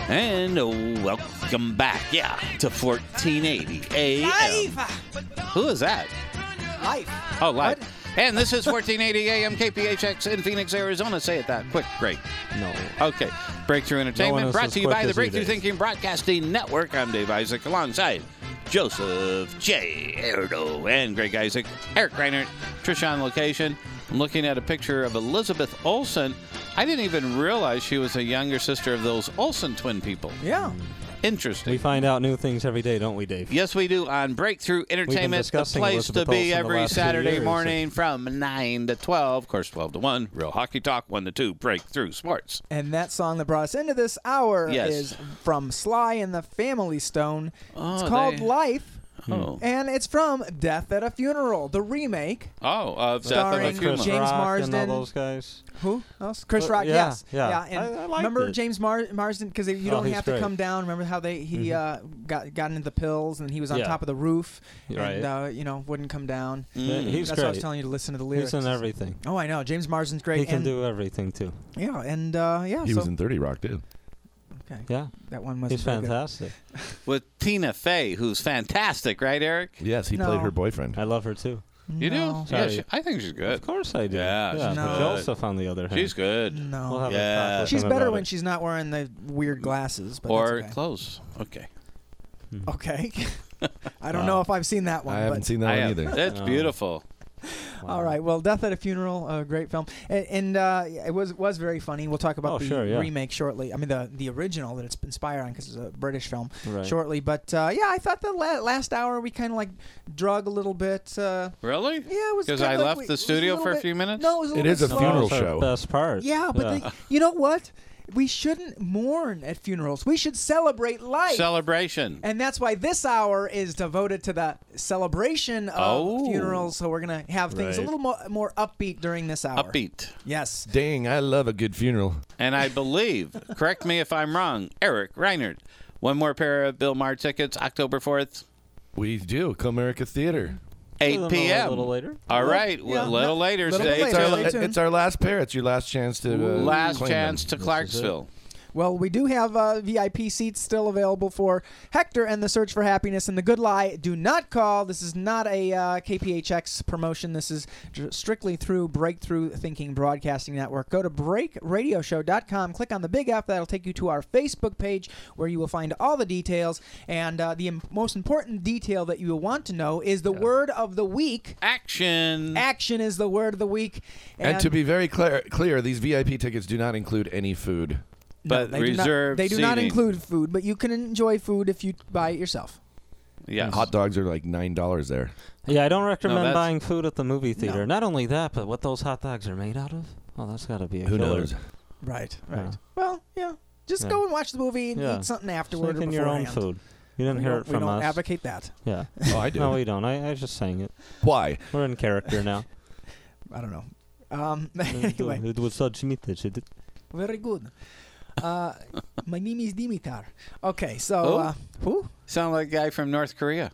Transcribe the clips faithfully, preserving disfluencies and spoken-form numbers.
And oh, welcome back, yeah, to fourteen eighty A M. Life! Who is that? Life. Oh, live. What? And this is fourteen eighty A M K P H X in Phoenix, Arizona. Say it that quick. Great. No. Okay. Breakthrough No one Entertainment is brought as to you quick by the as you, Breakthrough Dave. Thinking Broadcasting Network. I'm Dave Isaac alongside Joseph J. Erdo and Greg Isaac, Eric Reiner, Tricia on location. I'm looking at a picture of Elizabeth Olsen. I didn't even realize she was a younger sister of those Olsen twin people. Yeah. Interesting. We find out new things every day, don't we, Dave? Yes, we do on Breakthrough Entertainment, the discussing place to Elizabeth be Olsen the every last two Saturday years. morning from nine to twelve. Of course, twelve to one. Real Hockey Talk, one to two. Breakthrough Sports. And that song that brought us into this hour Yes. is from Sly and the Family Stone. Oh, it's called they- Life, Oh, and it's from Death at a Funeral, the remake. oh of Death of a Starring Funeral. James Rock Marsden. and all those guys. Who else? Chris Uh, Rock, yeah, yes. yeah. And I- I liked remember it. James Mar- Marsden? Because you Oh, don't he's have to great. come down. Remember how they he uh, got got into the pills and he was on Yeah. top of the roof Right. and uh, you know wouldn't come down. Yeah, Mm. he's That's great. what I was telling you to listen to the lyrics. He's in everything. Oh, I know. James Marsden's great. He can and, do everything, too. Yeah, and uh, yeah. He so, was in thirty Rock, too. okay. Yeah. That one was He's fantastic. With Tina Fey, who's fantastic, right, Eric? Yes, he No. played her boyfriend. I love her, too. You no. do? Yeah, Sorry. she, I think she's good. Of course I do. Yeah, yeah she's but good. Joseph, on the other hand. She's good. No. We'll have Yeah. a talk with She's him better about when it. she's not wearing the weird glasses. But Or that's okay. clothes. Okay. Okay. I don't Wow. know if I've seen that one. I haven't but seen that I one have- either. That's Oh. beautiful. All right. Well, Death at a Funeral, a great film, and, and uh, it was was very funny. We'll talk about Oh, the sure, yeah. remake shortly. I mean, the the original that it's inspired on because it's a British film Right. shortly. But uh, yeah, I thought the la- last hour we kind of like drug a little bit. Uh, Really? yeah, it was Because kinda I like left we- the it was studio little for a bit- few minutes? No, it was a It little is bit a slow. funeral That was our show. best part. Yeah, but Yeah. They, you know what? We shouldn't mourn at funerals. We should celebrate life. Celebration. And that's why this hour is devoted to the celebration of Oh. funerals. So we're going to have things a Right. little more, more upbeat during this hour. Upbeat. Yes. Dang, I love a good funeral. And I believe, correct me if I'm wrong, Eric Reinert, one more pair of Bill Maher tickets, October fourth, We do. Comerica Theater. eight A p.m. little later. All right. Yeah, a little no- later. little bit Stay It's later. our, tuned. Stay tuned. it's our last pair. It's your last chance to uh, Last claim chance them. to This is Clarksville. Well, we do have uh, V I P seats still available for Hector and the Search for Happiness and the Good Lie. Do not call. This is not a uh, K P H X promotion. This is j- strictly through Breakthrough Thinking Broadcasting Network. Go to break radio show dot com. Click on the big F. That'll take you to our Facebook page where you will find all the details. And uh, the im- most important detail that you will want to know is the word of the week. Action. Action is the word of the week. And to be very clear, clear, these V I P tickets do not include any food. But they do not- reserved They do not seating. include food, but you can enjoy food if you buy it yourself. Yes. Hot dogs are like nine dollars there. Yeah, I don't recommend that's- buying food at the movie theater. No. Not only that, but what those hot dogs are made out of? Oh, that's got to be a Who killer. knows? Right, right. right. Well, yeah. Just Yeah. go and watch the movie and Yeah. eat something Just afterward or making your own beforehand. food. You didn't We hear don't- it from We don't us. advocate that. Yeah. Oh, I do. No, we don't. I, I was just saying it. Why? We're in character now. I don't know. Um, anyway, It was such message. very good. Uh, my name is Dimitar. Okay, so Who? uh, who? Sound like a guy from North Korea.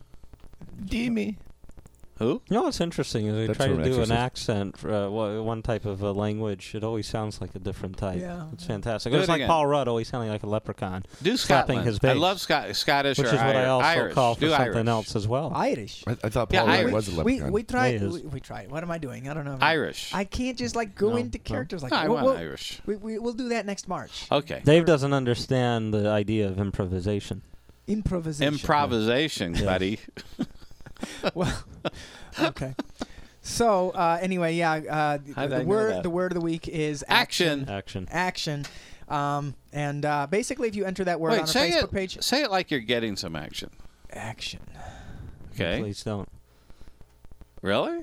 Demi. Who? You know what's interesting is we That's try to from do Exorcist. an accent for uh, wha- one type of uh, language. It always sounds like a different type. Yeah. It's fantastic. Do It was it like again. Paul Rudd always sounding like a leprechaun, Do Slapping Scotland. his I bass. love Scot- Scottish which or is what I Ir- also Irish. call for Do something Irish. else as well. Irish. I, I thought Yeah, Paul Rudd Irish. was a We leprechaun. we tried. Yeah, he is. We, we tried. What am I doing? I don't know. Irish. I can't just like go No, into no. characters like No, that. I We'll- want we'll- Irish. We, we we'll do that next March. Okay. Dave doesn't understand the idea of improvisation. Improvisation. Improvisation, Yeah. buddy. Well, okay. So uh, anyway, yeah. Uh, How did the I know word that? the word of the week is Action. Action. Action. Um, and uh, basically, if you enter that word on Wait, our say Facebook it. page, Say it like you're getting some action. action. Okay. Please don't. Really?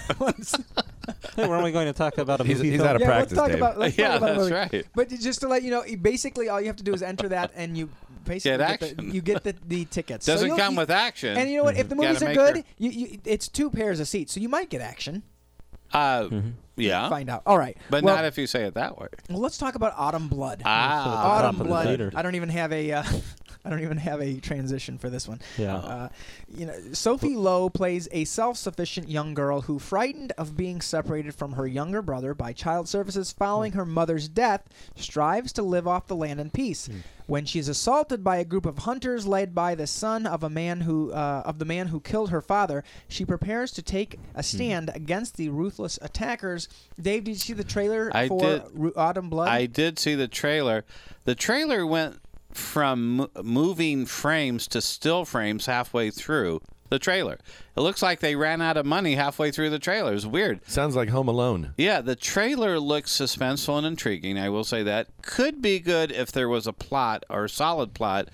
Hey, weren't we going to talk about a He's- movie he's film? out of yeah, practice, let's talk Dave. about. Let's Yeah, talk about a that's movie. right. But just to let you know, basically, all you have to do is enter that, and you basically Get the, action. you get the, the tickets. So Doesn't you'll- come you- with action. And you know what? If the Gotta movies are make good, her- you, you, it's two pairs of seats, so you might get action. uh, Mhm. yeah. Find out. All right. But well, not if you say it that way. well, let's talk about Autumn Blood. Ah. top Autumn of the Blood. theater. I don't even have a uh, I don't even have a transition for this one. Yeah. Uh, you know, Sophie Lowe plays a self-sufficient young girl who, frightened of being separated from her younger brother by child services following her mother's death, strives to live off the land in peace. Mm. When she is assaulted by a group of hunters led by the son of a man who uh, of the man who killed her father, she prepares to take a stand mm. against the ruthless attackers. Dave, did you see the trailer I for did. Ru- Autumn Blood? I did see the trailer. The trailer went from mo- moving frames to still frames halfway through the trailer. It looks like they ran out of money halfway through the trailer. It's weird. Sounds like Home Alone. Yeah, the trailer looks suspenseful and intriguing. I will say that. Could be good if there was a plot or a solid plot.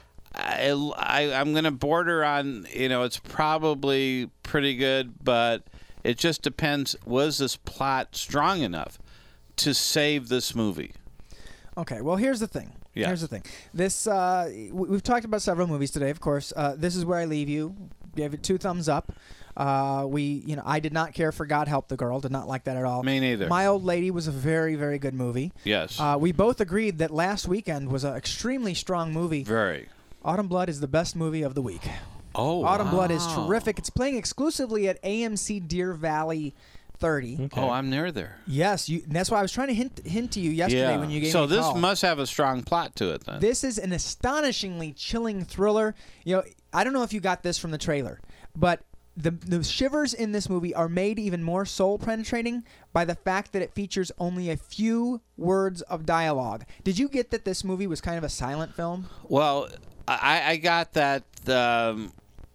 I, I, I'm going to border on, you know, it's probably pretty good, but it just depends. Was this plot strong enough to save this movie? Okay, well, here's the thing. Yes. Here's the thing. This uh, we've talked about several movies today, of course. Uh, This Is Where I Leave You. Gave it two thumbs up. Uh, we, you know, I did not care for God Help the Girl. Did not like that at all. Me neither. My Old Lady was a very, very good movie. Yes. Uh, we both agreed that Last Weekend was an extremely strong movie. Very. Autumn Blood is the best movie of the week. Oh, Autumn wow. Blood is terrific. It's playing exclusively at A M C Deer Valley thirty. Okay. Oh, I'm near there. Yes, you, and that's why I was trying to hint hint to you yesterday Yeah. when you gave so me a this call. must have a strong plot to it then. This is an astonishingly chilling thriller. You know, I don't know if you got this from the trailer, but the the shivers in this movie are made even more soul penetrating by the fact that it features only a few words of dialogue. Did you get that this movie was kind of a silent film? Well, I, I got that. Um,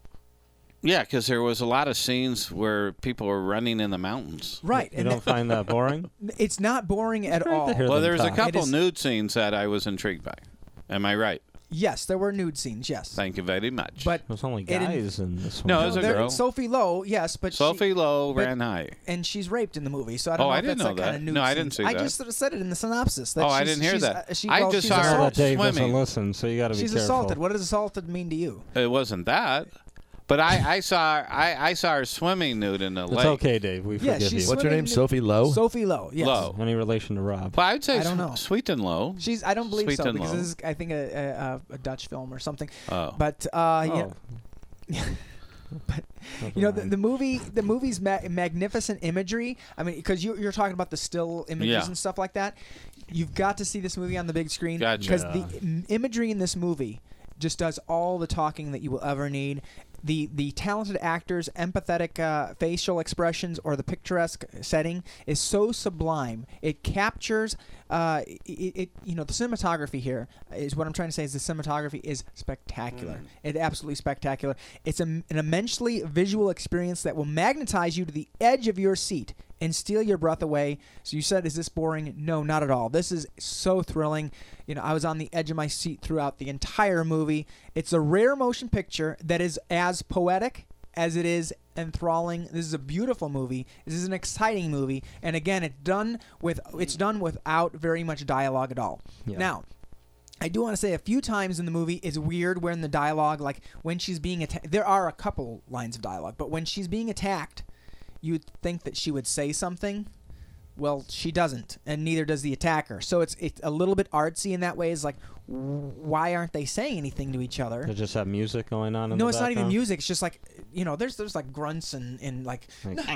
yeah, because there was a lot of scenes where people were running in the mountains. Right. You and don't find that boring? that- it's not boring at great to all. hear Well, them there was a talk. couple It is- nude scenes that I was intrigued by. Am I right? Yes, there were nude scenes, yes. Thank you very much. But There's only It- guys in this one. No, it was a there- girl. Sophie Lowe, yes, but Sophie she, Lowe but- ran high. and she's raped in the movie, so I don't Oh, know I if didn't that's know that kind that. of nude No, I scene. didn't see I that. just sort of said it in the synopsis. That Oh, I she's- didn't hear she's, that. Uh, she, I well, just she's saw I know her assaulted. that Dave swimming. doesn't listen, so you got to be She's careful. assaulted. What does assaulted mean to you? It wasn't that. But I, I saw her, I, I saw her swimming nude in the It's lake. okay, Dave. We Yeah, forgive she's you. What's her Swimming name? nude- Sophie Lowe? Sophie Lowe, yes. Lowe. Any relation to Rob? Well, I would say I don't s- know. sweet and low. She's. I don't believe Sweet so and because low. this is, I think, a, a, a Dutch film or something. Oh. But uh, Oh. yeah. But Never you know, the, mind. the movie, the movie's ma- magnificent imagery. I mean, because you, you're talking about the still images Yeah. and stuff like that. You've got to see this movie on the big screen Gotcha. because Yeah. the im- imagery in this movie just does all the talking that you will ever need. The the talented actors' empathetic uh, facial expressions or the picturesque setting is so sublime. It captures uh, it, it. You know, the cinematography here is what I'm trying to say. Is the cinematography is spectacular. Mm. It's absolutely spectacular. It's a, an immensely visual experience that will magnetize you to the edge of your seat and steal your breath away. So you said, is this boring? No, not at all. This is so thrilling. You know, I was on the edge of my seat throughout the entire movie. It's a rare motion picture that is as poetic as it is enthralling. This is a beautiful movie. This is an exciting movie. And again, it's done with it's done without very much dialogue at all. Yeah. Now, I do want to say a few times in the movie it's weird when the dialogue, like when she's being attacked, there are a couple lines of dialogue, but when she's being attacked, you'd think that she would say something. Well, she doesn't, and neither does the attacker. So it's it's a little bit artsy in that way. It's like, w- why aren't they saying anything to each other? They just have music going on in No, the it's not even background? music. It's just like, you know, there's there's like grunts and, and like, Like,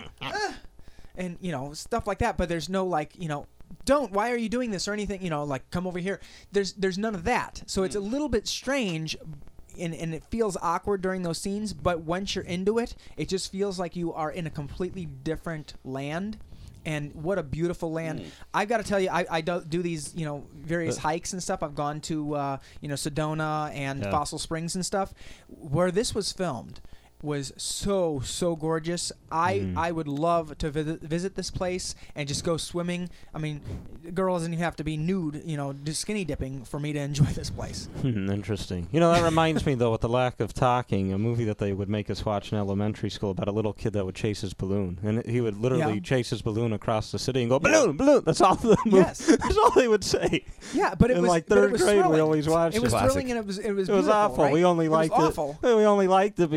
and you know, stuff like that. But there's no like, you know, don't. Why are you doing this or anything? You know, like come over here. There's there's none of that. So it's a little bit strange. And, and it feels awkward during those scenes, but once you're into it, it just feels like you are in a completely different land. And what a beautiful land! Mm. I've got to tell you, I, I do, do these, you know, various Uh, hikes and stuff. I've gone to, uh, you know, Sedona and Yeah. Fossil Springs and stuff. Where this was filmed was so so gorgeous. I Mhm. I would love to visit visit this place and just go swimming. I mean, a girl doesn't even have to be nude, you know, just skinny dipping for me to enjoy this place. Hmm, interesting. You know, that reminds me, though, with the lack of talking, a movie that they would make us watch in elementary school about a little kid that would chase his balloon. And he would literally Yeah. chase his balloon across the city and go, balloon, balloon. That's all the movie. Yes. That's all they would say. Yeah, but it In, was like, but it third was grade, we thrilling. always watched It was it. thrilling Classic. and it was it was It was beautiful, awful. right? We only it liked was it. awful. We only liked it because it got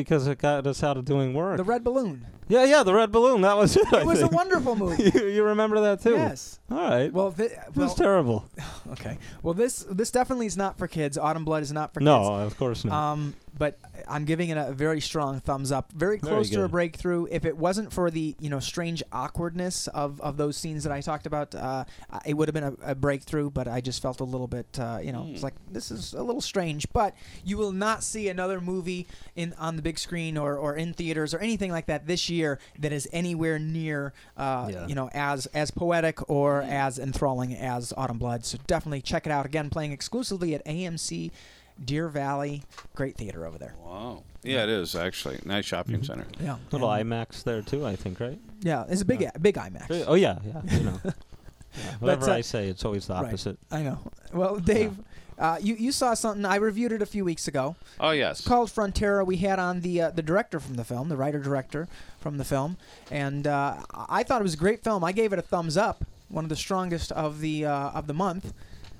taught us how to doing work. The Red Balloon. Yeah, yeah, the Red Balloon. That was it. I It was a think. wonderful movie. you, you remember that too? Yes. All right. Well, thi- it well was terrible. okay. Well, this this definitely is not for kids. Autumn Blood is not for No, kids. of course not. Um, but I'm giving it a very strong thumbs up. Very Very close to a good. breakthrough. If it wasn't for the you know strange awkwardness of, of those scenes that I talked about, uh, it would have been a, a breakthrough. But I just felt a little bit, uh, you know, it's like this is a little strange. But you will not see another movie in on the big screen or, or in theaters or anything like that this year that is anywhere near, uh, Yeah. you know, as as poetic or as enthralling as Autumn Blood. So definitely check it out. Again, playing exclusively at A M C Deer Valley. Great theater over there. Wow. Yeah, it is actually nice shopping Mm-hmm. center. Yeah. Little And- IMAX there too, I think, right? Yeah, it's a big Yeah. big IMAX. Oh yeah, yeah. You know, yeah. whatever uh, I say, it's always the right. opposite. I know. Well, Dave, uh, you you saw something. I reviewed it a few weeks ago. Oh yes. Called Frontera. We had on the uh, the director from the film, the writer director from the film, and uh, I thought it was a great film. I gave it a thumbs up. One of the strongest of the uh, of the month.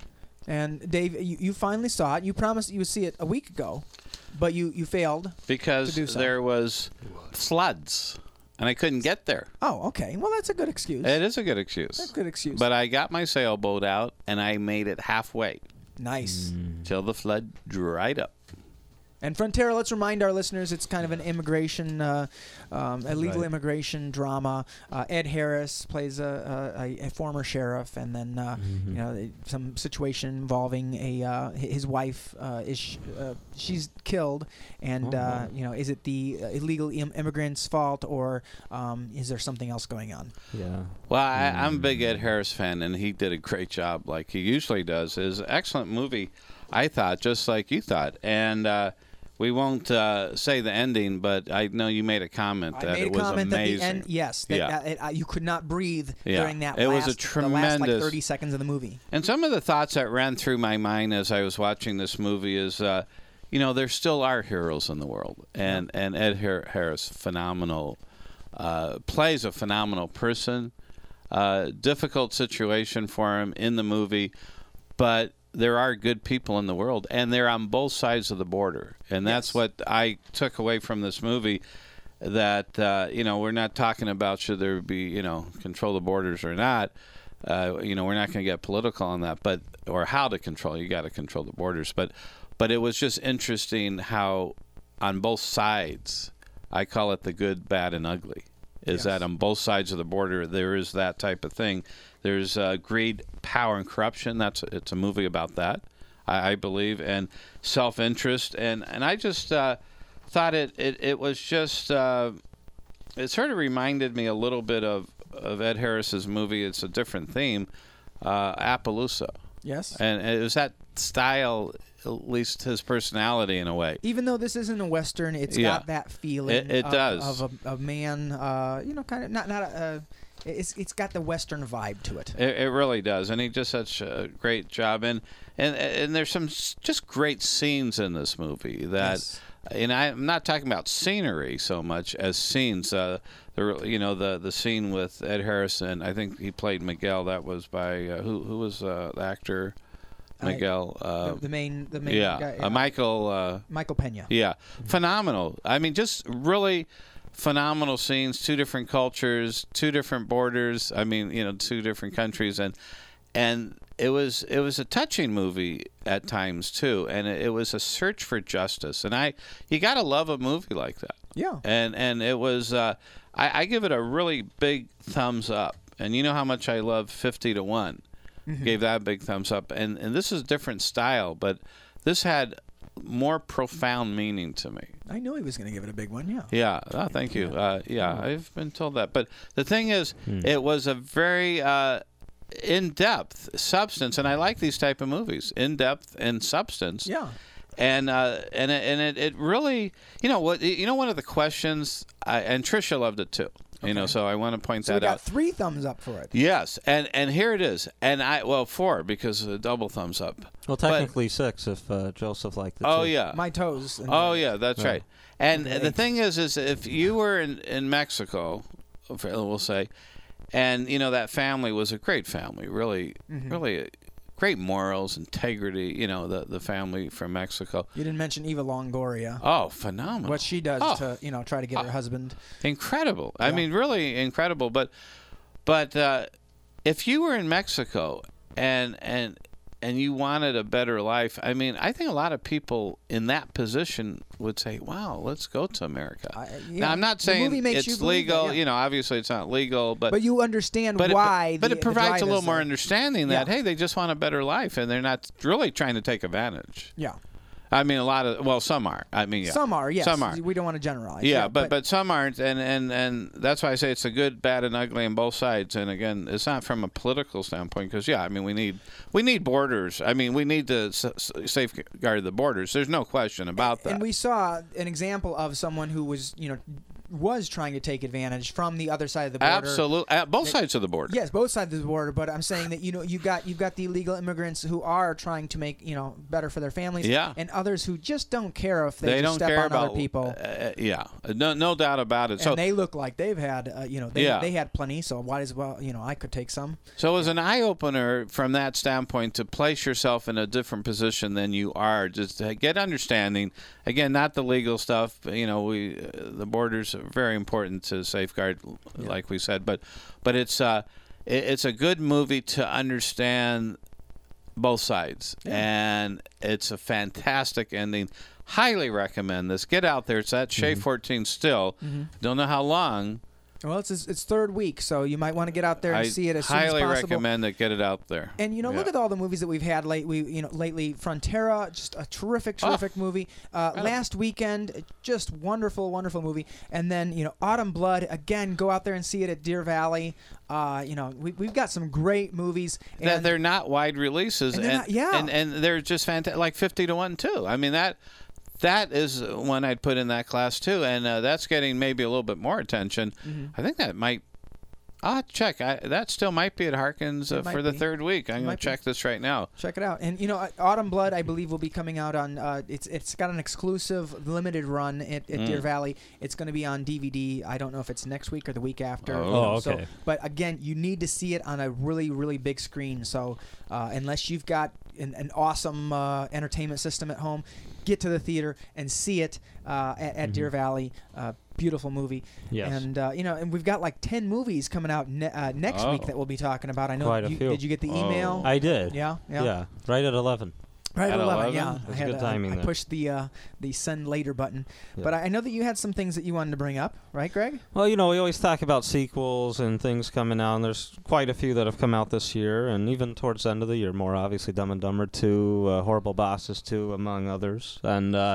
And Dave, you, you finally saw it. You promised you would see it a week ago, but you, you failed. because to do so. there was floods and I couldn't get there. Oh, okay. Well, that's a good excuse. It is a good That's excuse. a good excuse. But I got my sailboat out and I made it halfway nice. till the flood dried up. And Frontera, let's remind our listeners, it's kind of an immigration, uh, um, illegal Right. immigration drama. Uh, Ed Harris plays a, a, a former sheriff, and then uh, Mm-hmm. you know some situation involving a uh, his wife uh, is sh- uh, she's killed, and Oh, uh, wow. you know is it the uh, illegal Im- immigrants' fault or um, is there something else going on? Yeah. Well, I, I'm a big Ed Harris fan, and he did a great job, like he usually does. It's an excellent movie, I thought, just like you thought. And uh, we won't uh, say the ending, but I know you made a comment I that made it a was comment amazing. at the end. Yes, that, Yeah. uh, it, uh, you could not breathe Yeah. during that. It was last, a the last like tremendous- thirty seconds of the movie. And some of the thoughts that ran through my mind as I was watching this movie is, uh, you know, there still are heroes in the world, and and Ed Har- Harris, phenomenal, uh, plays a phenomenal person. Uh, difficult situation for him in the movie, but there are good people in the world, and they're on both sides of the border, and that's Yes. what I took away from this movie. That uh, you know, we're not talking about should there be you know control the borders or not. Uh, you know, we're not going to get political on that, but or how to control. You got to control the borders, but but it was just interesting how on both sides, I call it the good, bad, and ugly. Is Yes. that on both sides of the border there is that type of thing. There's uh, greed, power, and corruption. That's it's a movie about that, I, I believe, and self-interest. And and I just uh, thought it, it it was just uh, it sort of reminded me a little bit of of Ed Harris's movie. It's a different theme, uh, Appaloosa, Yes. and it was that style, at least his personality in a way. Even though this isn't a western, it's Yeah. got that feeling. It- it of, does. of a, a man. Uh, you know, kind of not not a. Uh, it's it's got the western vibe to it. It, it really does, and he does such a great job. And and and there's some s- just great scenes in this movie that, Yes. and I'm not talking about scenery so much as scenes. Uh, the you know the the scene with Ed Harrison. I think he played Miguel. That was by uh, who who was uh, the actor I- Miguel. Uh, the, the main the main yeah, guy, uh, Michael. Uh, Michael Pena. Yeah, phenomenal. I mean, just really phenomenal scenes. Two different cultures, two different borders. I mean, you know, two different countries, and and it was it was a touching movie at times too, and it, it was a search for justice. And I, you gotta love a movie like that. Yeah. And and it was, uh, I, I give it a really big thumbs up. And you know how much I love fifty to one. Gave that a big thumbs up. And and this is a different style, but this had more profound meaning to me. I knew he was going to give it a big one. Yeah. Yeah. Oh, thank you. Uh, yeah, I've been told that. But the thing is, it was a very uh, in-depth substance, and I like these type of movies, in-depth and substance. Yeah. And uh, and it, and it, it really, you know what, you know, one of the questions, I, and Tricia loved it too. You know, so I want to point So we that got out. three thumbs up for it. Yes, and and here it is, and I well four because a double thumbs up. Well, technically six if uh, Joseph liked it. Oh too. yeah. My toes. and Oh the- yeah, that's Yeah. right. And Okay. the thing is, is if you were in, in Mexico, we'll say, and you know that family was a great family, really, Mm-hmm. really a great morals, integrity. You know, the the family from Mexico. You didn't mention Eva Longoria. Oh, phenomenal! What she does oh. to you know try to get oh. her husband. Incredible. Yeah. I mean, really incredible. But but uh, if you were in Mexico and and and you wanted a better life, I mean, I think a lot of people in that position would say, wow, let's go to America. I, yeah, now, I'm not the saying movie makes you it's believe legal. that, yeah. You know, obviously it's not legal. But, but you understand but why. It, but the, it provides the a little drive more is, understanding that, yeah. hey, they just want a better life, and they're not really trying to take advantage. Yeah. I mean, a lot of, well, some are. I mean, yeah. Some are, yes. Some are. We don't want to generalize. Yeah, yeah but, but but some aren't, and, and, and that's why I say it's a good, bad, and ugly on both sides. And again, it's not from a political standpoint, because yeah, I mean, we need we need borders. I mean, we need to s- safeguard the borders. There's no question about that. And we saw an example of someone who was, you know, was trying to take advantage from the other side of the border. Absolutely, at both sides of the border. Yes, both sides of the border. But I'm saying that you know you've got you've got the illegal immigrants who are trying to make you know better for their families. Yeah. And others who just don't care if they, They just don't step care on about other people. Uh, yeah, no, no doubt about it. And So they look like they've had, uh, you know, they, Yeah. they had plenty. So why as well, you know, I could take some. So it was an eye-opener from that standpoint to place yourself in a different position than you are, just to get understanding. Again, not the legal stuff. You know, we uh, the borders are very important to safeguard, Yeah. like we said. But but it's uh, it, it's a good movie to understand both sides, Yeah. and it's a fantastic ending. Highly recommend this. Get out there. It's at Shea fourteen still. Mm-hmm. Don't know how long. Well, it's its its third week, so you might want to get out there and I see it as soon as highly possible. recommend that. Get it out there. And you know, look Yeah. at all the movies that we've had lately. You know, lately, Frontera, just a terrific, Oh. terrific movie. Uh, Right. Last Weekend, just wonderful, wonderful movie. And then you know, Autumn Blood. Again, go out there and see it at Deer Valley. Uh, you know, we, we've got some great movies. That And they're not wide releases, and and they're not- yeah. and, and they're just fantastic, like fifty to one too. I mean that that is one I'd put in that class too, and uh, that's getting maybe a little bit more attention. Mm-hmm. I think that might. Ah, check. I, that still might be at Harkins uh, It might for the be. third week. I'm It going might to be. check this right now. check it out. And you know, uh, Autumn Blood, I believe, will be coming out on. Uh, it's it's got an exclusive limited run at, at Mm. Deer Valley. It's going to be on D V D. I don't know if it's next week or the week after. Oh. you know, Oh, so- okay. but again, you need to see it on a really really big screen. So uh, unless you've got an, an awesome uh, entertainment system at home, get to the theater and see it uh, at, at Deer Valley. Uh, beautiful movie. Yes. And uh, you know, and we've got like ten movies coming out ne- uh, next week Oh. that we'll be talking about. I know. Quite a you, few. Did you get the Oh. email? I did. yeah. Yeah. Yeah. Right at eleven. Right At at eleven, eleven? yeah. That's I had good uh, timing I there. pushed the uh, the send later button, Yeah. but I, I know that you had some things that you wanted to bring up, right, Greg? Well, you know, we always talk about sequels and things coming out, and there's quite a few that have come out this year, and even towards the end of the year, more obviously, Dumb and Dumber two, uh, Horrible Bosses two, among others. And, uh,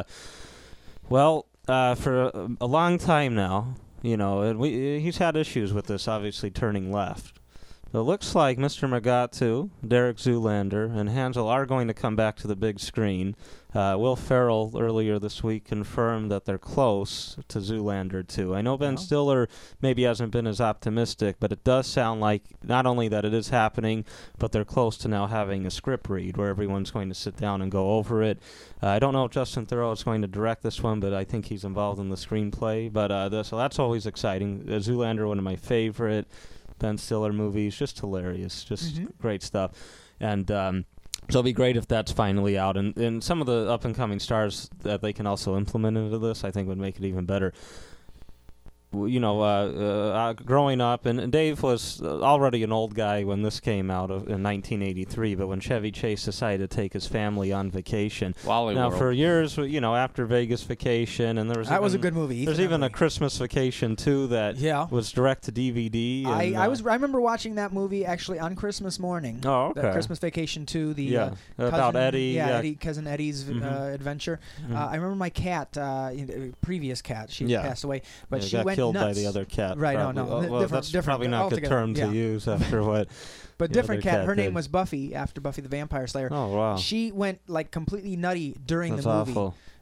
well, uh, for a, a long time now, you know, and we, he's had issues with this, obviously, turning left. So it looks like Mister Magatu, Derek Zoolander, and Hansel are going to come back to the big screen. Uh, Will Ferrell earlier this week confirmed that they're close to Zoolander two. I know Ben Wow. Stiller maybe hasn't been as optimistic, but it does sound like not only that it is happening, but they're close to now having a script read where everyone's going to sit down and go over it. Uh, I don't know if Justin Theroux is going to direct this one, but I think he's involved in the screenplay. But uh, the, so that's always exciting. Uh, Zoolander, one of my favorite Ben Stiller movies, just hilarious, just Mhm. great stuff. And um, so it'll be great if that's finally out. And, and some of the up-and-coming stars that they can also implement into this, I think would make it even better. W- You know, uh, uh, uh, growing up, and, and Dave was uh, already an old guy when this came out of, in nineteen eighty-three, but when Chevy Chase decided to take his family on vacation. Wally Now, World. for years, you know, after Vegas Vacation, and there was That was a even- good movie. There's Ethan even a Embry. Christmas Vacation, too, that Yeah. was direct to D V D. I, and, I uh, was I remember watching that movie actually on Christmas morning. Oh, The okay. Christmas Vacation two, the Yeah, uh, about cousin- Eddie. Yeah, Yeah, Eddie, cousin Eddie's Mhm. uh, adventure. Mhm. Uh, I remember my cat, uh, you know, previous cat, she Yeah. passed away, but Yeah, she got went killed nuts. by the other cat. Right, no, probably. no, Oh, th- well, different- that's different probably not a good altogether, term yeah. to use after what. But the different other cat. cat Her name did. was Buffy after Buffy the Vampire Slayer. Oh wow, She went like completely nutty during that's the movie. awful.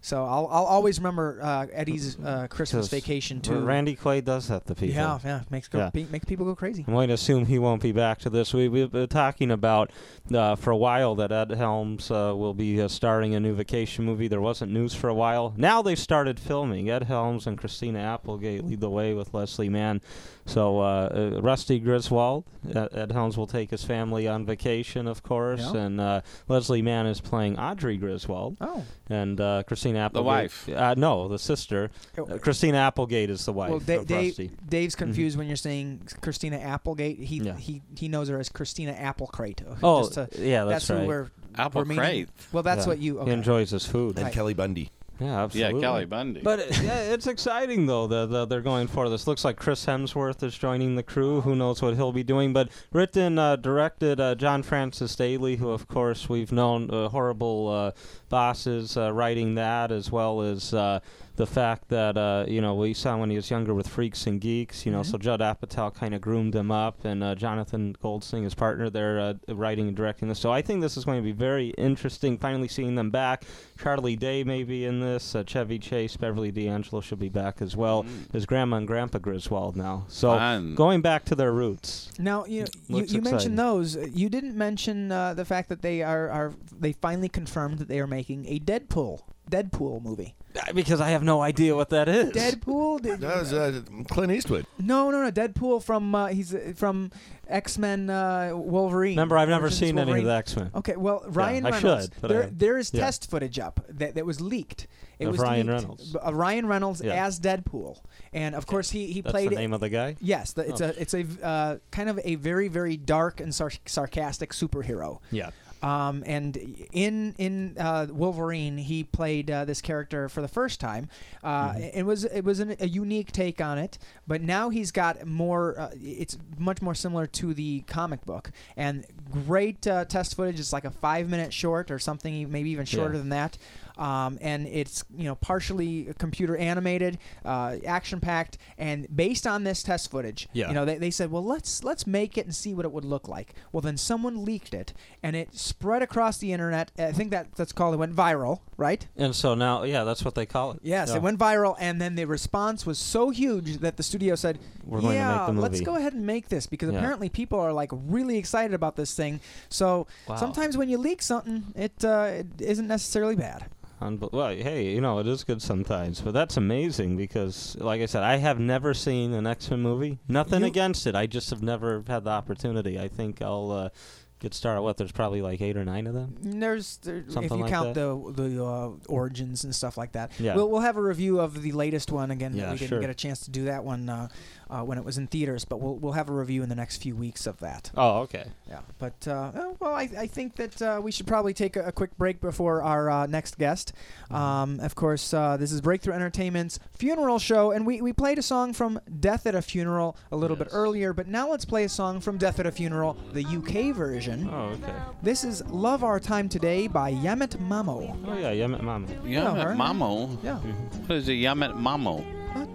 So I'll I'll always remember uh, Eddie's uh, Christmas Vacation too. Randy Quaid does that to people. Yeah, yeah, makes go, Yeah. Be, makes people go crazy. I'm going to assume he won't be back to this. We, we've been talking about uh, for a while that Ed Helms uh, will be uh, starring a new vacation movie. There wasn't news for a while. Now they've started filming. Ed Helms and Christina Applegate lead the way with Leslie Mann. So uh, uh, Rusty Griswold, Ed, Ed Helms will take his family on vacation, of course, Yeah. and uh, Leslie Mann is playing Audrey Griswold. Oh. And uh, Christina Applegate. The wife. Uh, no, the sister. Uh, Christina Applegate is the wife Well, Da- of Dave, Rusty. Dave's confused when you're saying Christina Applegate. He Yeah. he he knows her as Christina Applecrate. Oh, Just to, yeah, that's, who right. we're, Apple we're meaning. Crate. Well, that's Yeah. what you. Okay. He enjoys his food. And Right. Kelly Bundy. Yeah, absolutely. Yeah, Kelly Bundy. But uh, yeah, it's exciting though that that they're going for this. Looks like Chris Hemsworth is joining the crew. Who knows what he'll be doing? But written, uh, directed uh, John Francis Daly, who of course we've known uh, horrible uh, bosses, uh, writing that, as well as uh, the fact that uh, you know we saw when he was younger with Freaks and Geeks. You know, Mhm. so Judd Apatow kind of groomed him up, and uh, Jonathan Goldstein, his partner, they're uh, writing and directing this. So I think this is going to be very interesting. Finally seeing them back. Charlie Day may be in this. Uh, Chevy Chase, Beverly D'Angelo should be back as well. His grandma and grandpa Griswold now. So Fun. going back to their roots. Now you you, Looks you exciting. mentioned those. Uh, You didn't mention uh, the fact that they are, are they finally confirmed that they are making a Deadpool Deadpool movie. Because I have no idea what that is. Deadpool? Did, That was uh, Clint Eastwood. no, no, no. Deadpool from uh, he's uh, from X-Men uh, Wolverine. Remember, I've never Origins seen any of Wolverine. the X-Men. Okay, well, Ryan I Reynolds. should, but there, I- there is yeah. test footage up that, that was leaked. It Of was Ryan leaked. Reynolds. B- Uh, Ryan Reynolds Yeah. as Deadpool, and of course he he That's played. the name of the guy? Yes, the, it's Oh. a it's a uh, kind of a very very dark and sar- sarcastic superhero. Yeah. Um, and in in uh, Wolverine, he played uh, this character for the first time. Uh, Mm-hmm. It was it was an, a unique take on it, but now he's got more. Uh, it's much more similar to the comic book, and great uh, test footage. It's like a five minute short or something, maybe even shorter Yeah. than that. Um, and it's you know partially computer animated, uh, action packed, and based on this test footage, Yeah. you know they, they said, well let's let's make it and see what it would look like. Well, then someone leaked it, and it spread across the internet. I think that that's called it went viral, right? And so now, yeah, that's what they call it. Yes, Yeah. it went viral, and then the response was so huge that the studio said, We're going to "Yeah, make the let's movie." go ahead and make this," because Yeah. apparently people are like really excited about this thing. So Wow. sometimes when you leak something, it uh, it isn't necessarily bad. Unbe- well, hey, you know, it is good sometimes, but that's amazing because, like I said, I have never seen an X-Men movie. Nothing You- against it. I just have never had the opportunity. I think I'll uh, get started. What? There's probably like eight or nine of them. There's there, if Something you like count that? the the uh, origins and stuff like that. Yeah. We'll we'll have a review of the latest one again. Yeah, we didn't sure. get a chance to do that one uh, uh, when it was in theaters, but we'll we'll have a review in the next few weeks of that. Oh, okay. Yeah, but uh, oh, well, I, I think that uh, we should probably take a, a quick break before our uh, next guest. Um, of course, uh, this is Breakthrough Entertainment's funeral show, and we, we played a song from Death at a Funeral a little bit Yes. earlier, but now let's play a song from Death at a Funeral, the U K version. Oh, okay. This is Love Our Time Today by Yamet Mamo. Oh, yeah, Yemet Mama. Yamet her. Mamo. Yeah. What is a Yamet Mamo?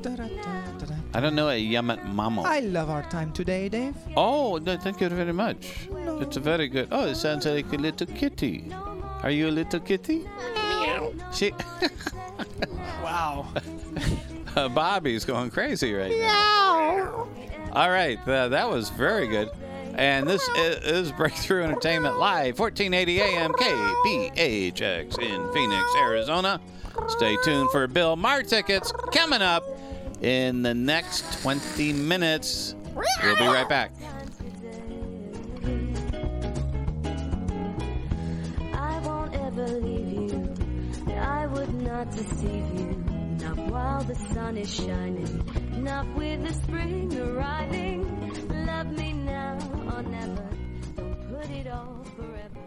I don't know a Yamet Mamo. I love our time today, Dave. Oh, no, thank you very much. No. It's a very good. Oh, it sounds like a little kitty. Are you a little kitty? Meow. She. Wow. uh, Bobby's going crazy right now. All right, uh, that was very good. And this is, is Breakthrough Entertainment Live, fourteen eighty A M K P H X in Phoenix, Arizona. Stay tuned for Bill Maher tickets coming up in the next twenty minutes. We'll be right back. I won't ever leave you. I would not deceive you. Not while the sun is shining. Not with the spring arriving. Love me now or never. Don't put it off forever.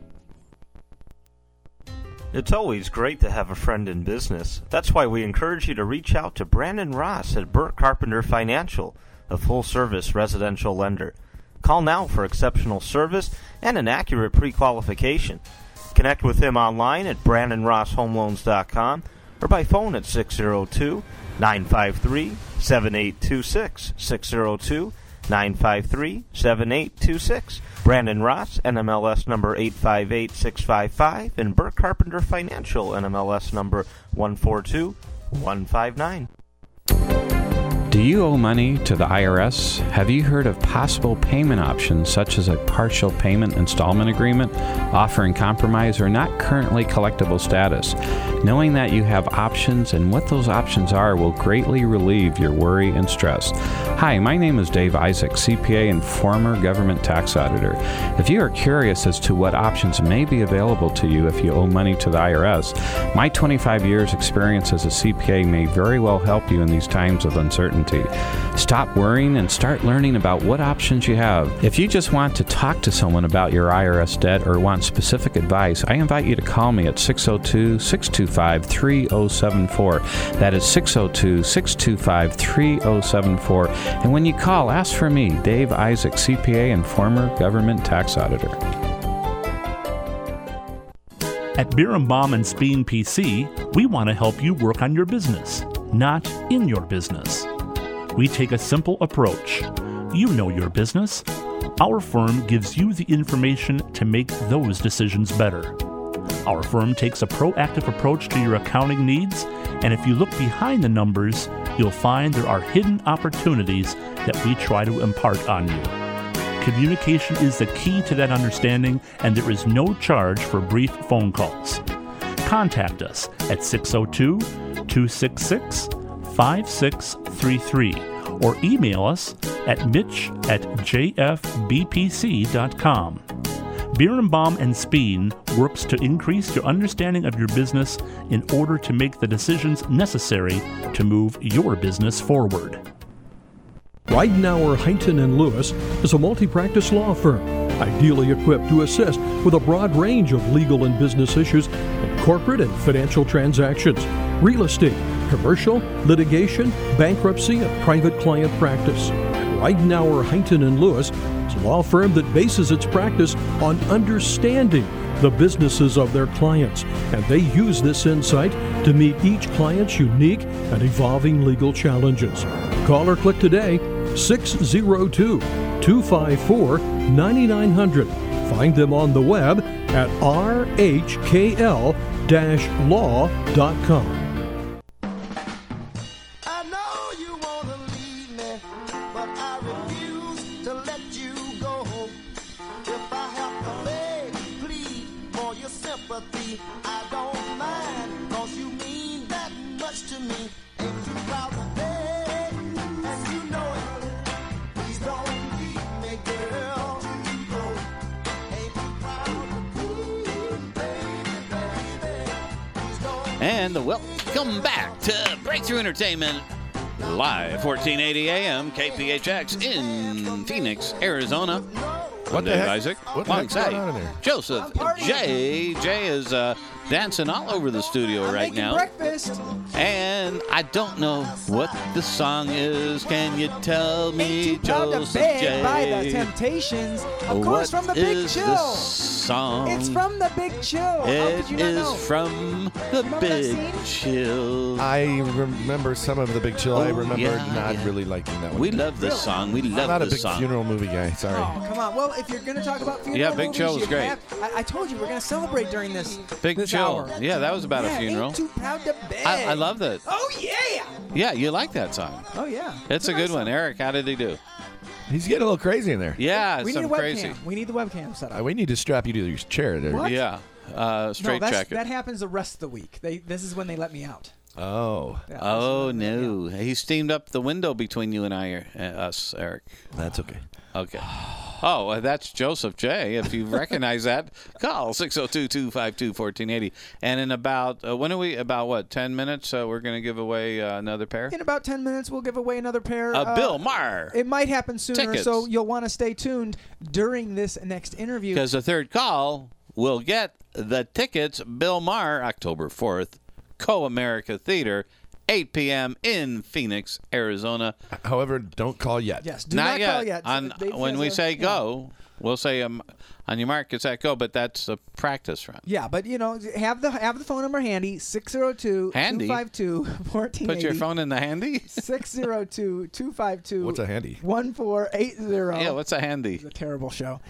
It's always great to have a friend in business. That's why we encourage you to reach out to Brandon Ross at Burt Carpenter Financial, a full-service residential lender. Call now for exceptional service and an accurate pre-qualification. Connect with him online at brandon ross home loans dot com or by phone at six zero two, nine five three, seven eight two six, six zero two, nine five three, seven eight two six. Brandon Ross, N M L S number eight five eight six five five, and Burke Carpenter Financial, N M L S number one four two one five nine. Do you owe money to the I R S? Have you heard of possible payment options such as a partial payment installment agreement, offering compromise or not currently collectible status? Knowing that you have options and what those options are will greatly relieve your worry and stress. Hi, my name is Dave Isaac, C P A and former government tax auditor. If you are curious as to what options may be available to you if you owe money to the I R S, my twenty-five years experience as a C P A may very well help you in these times of uncertainty. Stop worrying and start learning about what options you have. If you just want to talk to someone about your I R S debt or want specific advice, I invite you to call me at six oh two, six two five, three oh seven four. That is six oh two, six two five, three oh seven four. And when you call, ask for me, Dave Isaac, C P A and former government tax auditor. At Birnbaum and Speen P C, we want to help you work on your business, not in your business. We take a simple approach. You know your business. Our firm gives you the information to make those decisions better. Our firm takes a proactive approach to your accounting needs, and if you look behind the numbers, you'll find there are hidden opportunities that we try to impart on you. Communication is the key to that understanding, and there is no charge for brief phone calls. Contact us at six oh two, two six six, five six three three or email us at mitch at j f b p c dot com. Birnbaum and Speen works to increase your understanding of your business in order to make the decisions necessary to move your business forward. Ridenour, Huntington and Lewis is a multi-practice law firm, ideally equipped to assist with a broad range of legal and business issues in corporate and financial transactions, real estate, commercial, litigation, bankruptcy, and private client practice. Ridenour, Huntington and Lewis is a law firm that bases its practice on understanding the businesses of their clients, and they use this insight to meet each client's unique and evolving legal challenges. Call or click today, six oh two, two five four, nine nine hundred. Find them on the web at r h k l dash law dot com. And welcome back to Breakthrough Entertainment, live fourteen eighty A M K P H X in Phoenix, Arizona. What I'm the Dave heck? Isaac, What the heck's going on in alongside there? Joseph J. Jay is uh, dancing all over the studio I'm right making now. breakfast. And I don't know what the song is. Can you tell me, Ain't Too Proud to Joseph Beg J? by the Temptations. Of course, What from the Big is Chill. the song? It's from the Big Chill. How It could you not is know? from the Remember that Big scene? Chill. I remember some of the Big Chill. I Oh, remember yeah, not yeah. really liking that one. We love this Really? song. We I'm love not a this big song. funeral movie guy. Sorry. Oh, come on. Well, if you're going to talk about funeral Yeah, Big movies, Chill was you great. have- I, I told you we're going to celebrate during this Big this Chill. hour. Yeah, that was about yeah, a funeral. Ain't Too Proud to Beg. I, I love that. Oh, yeah. Yeah, you like that song. Oh, yeah. It's a nice good one. song. Eric, how did he do? He's getting a little crazy in there. Yeah, We need a some webcam. crazy. We need the webcam set Uh, up. we need to strap you to your chair there. What? Yeah, uh, straight no, that's, jacket. that happens the rest of the week. They This is when they let me out. Oh, Yeah, this is Oh when they let me no, he steamed up the window between you and I, er, uh, us, Eric. that's okay. Okay. Oh, well, that's Joseph J. If you recognize that, call six oh two, two five two, one four eight zero. And in about, uh, when are we, about what, ten minutes, uh, we're going to give away uh, another pair? In about ten minutes, we'll give away another pair. Uh, Bill Maher. It might happen sooner, Tickets. so you'll want to stay tuned during this next interview. Because the third call will get the tickets. Bill Maher, October fourth, Co-America Theater, eight p.m. in Phoenix, Arizona. However, don't call yet. Yes, do not, not, yet. call yet. On, Dave when has we a- say yeah. go, We'll say um, on your mark, get set, go, but that's a practice run. Yeah, but you know, have the have the phone number handy, six oh two, two five two, one four eight zero. Put your phone in the handy? six oh two, two five two, What's a handy? one four eight zero. Yeah, what's a handy? It's a terrible show.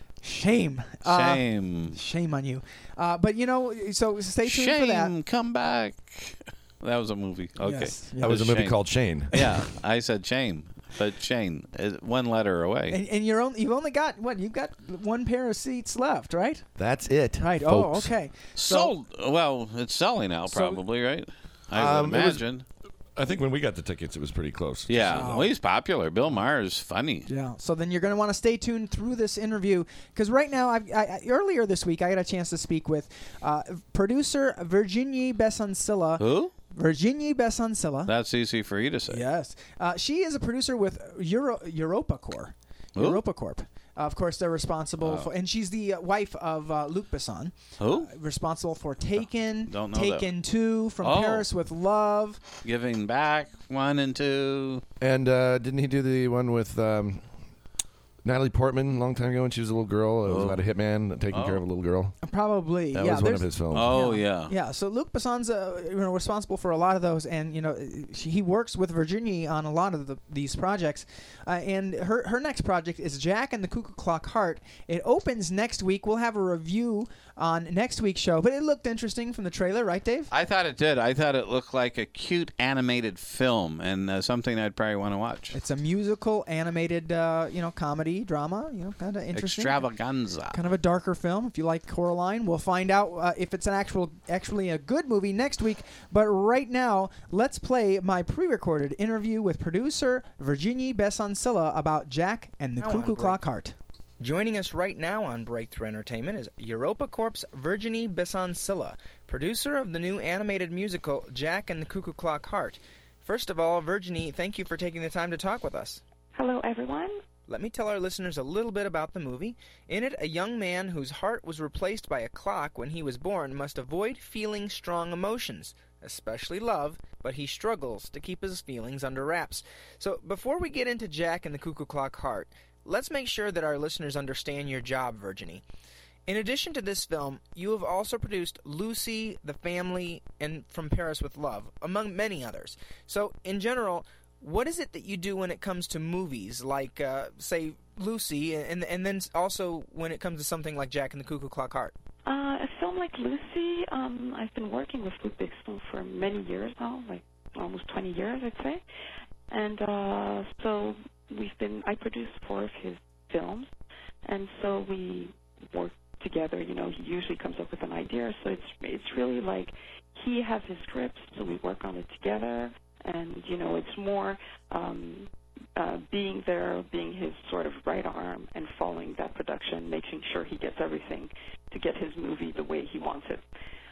Shame. Shame. Uh, shame on you. Uh, but, you know, so stay tuned Shame, for that. come back. That was a movie. Okay. Yes, That was a movie Shane. called Shane. Yeah, I said shame, but Shane is one letter away. And, and you're only, you've only got, what, you've got one pair of seats left, right? That's it. Right. folks. Oh, okay. Sold. Well, it's selling out So- probably, right? I Um, would it was- imagine. I think when we got the tickets, it was pretty close. Yeah, Oh. well, he's popular. Bill Maher is funny. Yeah. So then you're going to want to stay tuned through this interview because right now, I've, I, I, earlier this week, I got a chance to speak with uh, producer Virginie Besancilla. Who? Virginie Besancilla. That's easy for you to say. Yes. Uh, she is a producer with Euro, Europa Corp. Who? Europa Corp. Uh, of course, they're responsible Oh. for, and she's the uh, wife of uh, Luc Besson. Who? Uh, responsible for Taken, Don't know Taken two, From Oh. Paris with Love. Giving Back, one and two. And uh, didn't he do the one with um, Natalie Portman a long time ago when she was a little girl? It was Oh. about a hitman taking Oh. care of a little girl. Probably. That yeah, was one there's- of his films. Oh, yeah. Yeah, so Luc Besson's uh, you know, responsible for a lot of those, and you know she, he works with Virginie on a lot of the, these projects. Uh, and her her next project is Jack and the Cuckoo Clock Heart. It opens next week. We'll have a review on next week's show, but it looked interesting from the trailer, right, Dave? I thought it did. I thought it looked like a cute animated film and uh, something I'd probably want to watch. It's a musical, animated, uh, you know, comedy, drama, you know, kind of interesting. Extravaganza. Kind of a darker film. If you like Coraline, we'll find out uh, if it's an actual, actually a good movie next week. But right now, let's play my pre-recorded interview with producer Virginie Besancilla about Jack and the Now Cuckoo on Clock Heart. Joining us right now on Breakthrough Entertainment is Europa Corp's Virginie Besancilla, producer of the new animated musical Jack and the Cuckoo Clock Heart. First of all, Virginie, thank you for taking the time to talk with us. Hello, everyone. Let me tell our listeners a little bit about the movie. In it, a young man whose heart was replaced by a clock when he was born must avoid feeling strong emotions, especially love, but he struggles to keep his feelings under wraps. So, before we get into Jack and the Cuckoo Clock Heart, let's make sure that our listeners understand your job, Virginie. In addition to this film, you have also produced Lucy, The Family, and From Paris with Love, among many others. So, in general, what is it that you do when it comes to movies, like, uh, say, Lucy, and and then also when it comes to something like Jack and the Cuckoo Clock Heart? Uh, a film like Lucy, um, I've been working with Luc Besson for many years now, like almost twenty years, I'd say. And uh, so we've been, I produced four of his films, and so we work together. You know, he usually comes up with an idea, so it's it's really like he has his scripts, so we work on it together. And, you know, it's more um, uh, being there, being his sort of right arm and following that production, making sure he gets everything to get his movie the way he wants it.